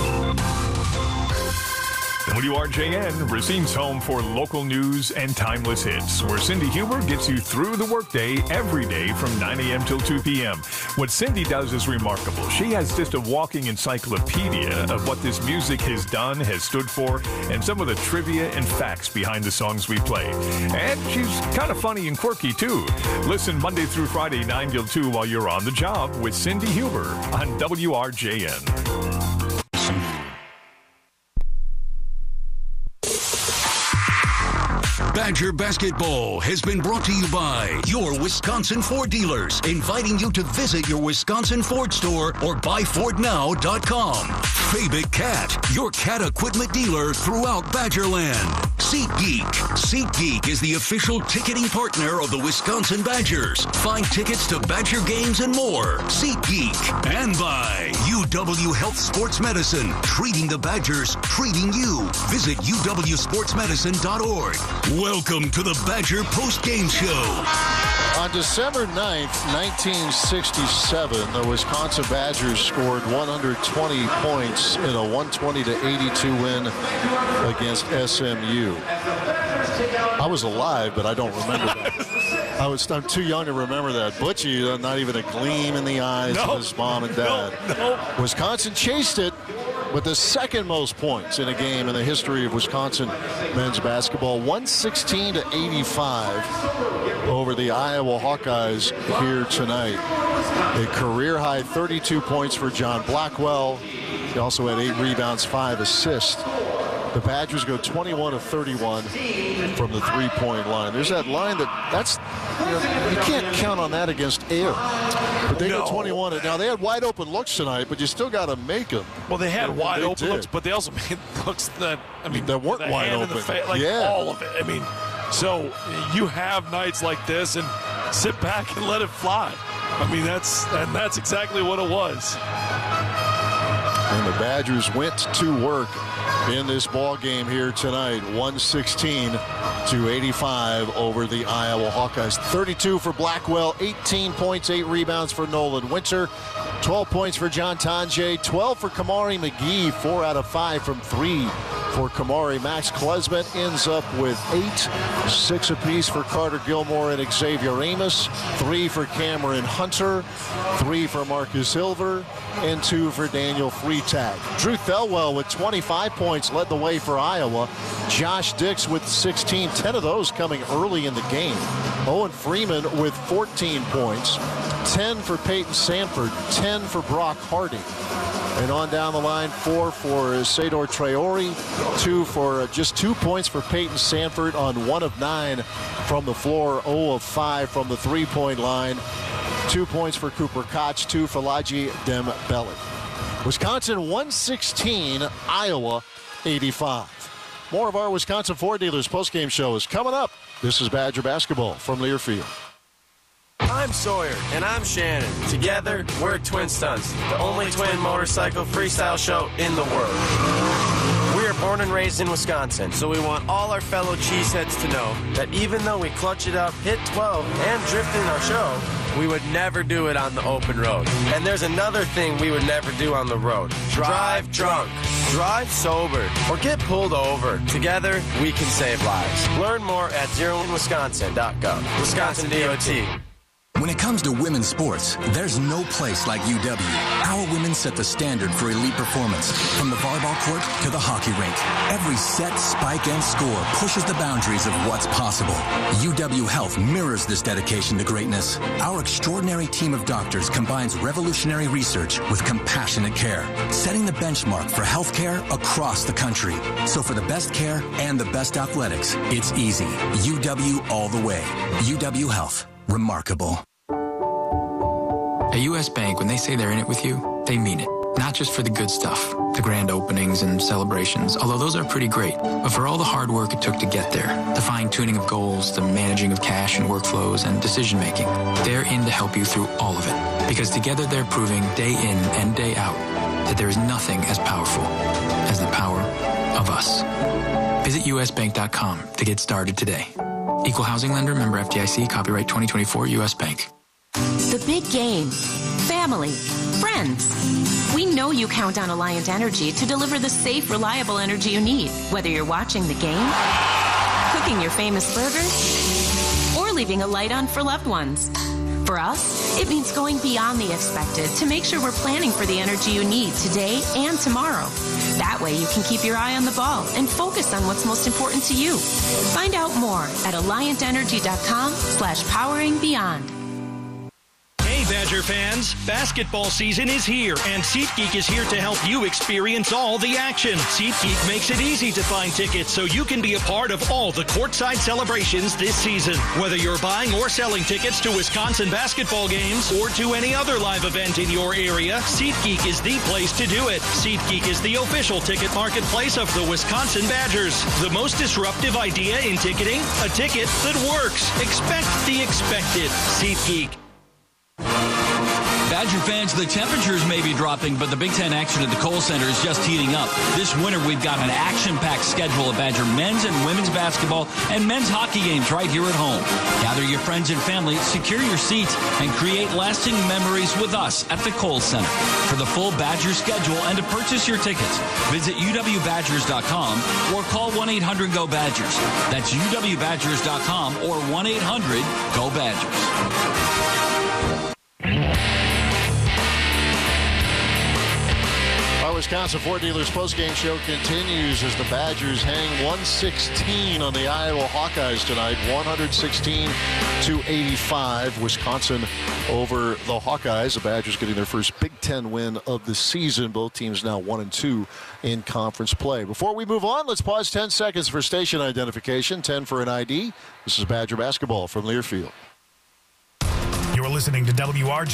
W R J N, Racine's home for local news and timeless hits, where Cindy Huber gets you through the workday every day from nine a.m. till two p.m. What Cindy does is remarkable. She has just a walking encyclopedia of what this music has done, has stood for, and some of the trivia and facts behind the songs we play. And she's kind of funny and quirky, too. Listen Monday through Friday, nine till two, while you're on the job with Cindy Huber on W R J N. Badger Basketball has been brought to you by your Wisconsin Ford dealers, inviting you to visit your Wisconsin Ford store or buy ford now dot com. Fabic Cat, your cat equipment dealer throughout Badgerland. SeatGeek. SeatGeek is the official ticketing partner of the Wisconsin Badgers. Find tickets to Badger games and more. SeatGeek. And by U W Health Sports Medicine, treating the Badgers, treating you. Visit U W sports medicine dot org. Welcome to the Badger Post-Game Show. On December ninth, nineteen sixty-seven, the Wisconsin Badgers scored one hundred twenty points in a one twenty to eighty-two win against S M U. I was alive, but I don't remember that. I was I'm too young to remember that. Butchie, not even a gleam in the eyes no, of his mom and dad. No, no. Wisconsin chased it with the second most points in a game in the history of Wisconsin men's basketball, one sixteen to eighty-five over the Iowa Hawkeyes here tonight. A career-high thirty-two points for John Blackwell. He also had eight rebounds, five assists. The Badgers go twenty-one of thirty-one from the three-point line. There's that line that that's you know, you can't count on that against air. But they no. go twenty-one. Now they had wide open looks tonight, but you still got to make them. Well, they had and wide they open did. looks, but they also made looks that I mean that weren't the wide hand open. In the fa- like yeah. all of it. I mean, so you have nights like this, and sit back and let it fly. I mean, that's and that's exactly what it was. And the Badgers went to work in this ball game here tonight, one sixteen to eighty-five over the Iowa Hawkeyes. thirty-two for Blackwell, eighteen points, eight rebounds for Nolan Winter, twelve points for John Tonje, twelve for Kamari McGee, four out of five from three for Kamari. Max Klesmet ends up with eight, six apiece for Carter Gilmore and Xavier Amos, three for Cameron Hunter, three for Marcus Silver, and two for Daniel Freitag. Drew Thelwell with twenty-five points led the way for Iowa. Josh Dix with sixteen, ten of those coming early in the game. Owen Freeman with fourteen points, ten for Peyton Sanford, ten for Brock Harding. And on down the line, four for Sador Traore, two for uh, just two points for Peyton Sanford on one of nine from the floor, zero of five from the three-point line. Two points for Cooper Koch, two for Laji Dembele. Wisconsin one sixteen, Iowa eighty-five. More of our Wisconsin Ford Dealers postgame show is coming up. This is Badger Basketball from Learfield. I'm Sawyer, and I'm Shannon. Together, we're Twin Stunts, the only twin motorcycle freestyle show in the world. We are born and raised in Wisconsin, so we want all our fellow cheeseheads to know that even though we clutch it up, hit twelve, and drift in our show, we would never do it on the open road. And there's another thing we would never do on the road. Drive drunk, drive sober, or get pulled over. Together, we can save lives. Learn more at zero in wisconsin dot gov. Wisconsin D O T. When it comes to women's sports, there's no place like U W. Our women set the standard for elite performance, from the volleyball court to the hockey rink. Every set, spike, and score pushes the boundaries of what's possible. U W Health mirrors this dedication to greatness. Our extraordinary team of doctors combines revolutionary research with compassionate care, setting the benchmark for healthcare across the country. So for the best care and the best athletics, it's easy. U W all the way. U W Health. Remarkable. At U S Bank, when they say they're in it with you, they mean it. Not just for the good stuff, the grand openings and celebrations, although those are pretty great, but for all the hard work it took to get there, the fine-tuning of goals, the managing of cash and workflows, and decision-making. They're in to help you through all of it, because together they're proving day in and day out that there is nothing as powerful as the power of us. Visit U S bank dot com to get started today. Equal housing lender, member F D I C, copyright twenty twenty-four, U S Bank. The big game. Family. Friends. We know you count on Alliant Energy to deliver the safe, reliable energy you need, whether you're watching the game, cooking your famous burgers, or leaving a light on for loved ones. For us, it means going beyond the expected to make sure we're planning for the energy you need today and tomorrow. That way you can keep your eye on the ball and focus on what's most important to you. Find out more at alliant energy dot com slash powering beyond. Hey, Badger fans, basketball season is here, and SeatGeek is here to help you experience all the action. SeatGeek makes it easy to find tickets so you can be a part of all the courtside celebrations this season. Whether you're buying or selling tickets to Wisconsin basketball games or to any other live event in your area, SeatGeek is the place to do it. SeatGeek is the official ticket marketplace of the Wisconsin Badgers. The most disruptive idea in ticketing? A ticket that works. Expect the expected. SeatGeek. Badger fans, the temperatures may be dropping, but the Big Ten action at the Kohl Center is just heating up. This winter, we've got an action-packed schedule of Badger men's and women's basketball and men's hockey games right here at home. Gather your friends and family, secure your seats, and create lasting memories with us at the Kohl Center. For the full Badger schedule and to purchase your tickets, visit U W Badgers dot com or call one eight hundred go Badgers. That's U W Badgers dot com or one eight hundred go Badgers. Wisconsin Ford Dealers postgame show continues as the Badgers hang one sixteen on the Iowa Hawkeyes tonight, one sixteen to eighty-five. Wisconsin over the Hawkeyes. The Badgers getting their first Big Ten win of the season. Both teams now one and two in conference play. Before we move on, let's pause ten seconds for station identification. ten for an I D. This is Badger basketball from Learfield. You're listening to W R J.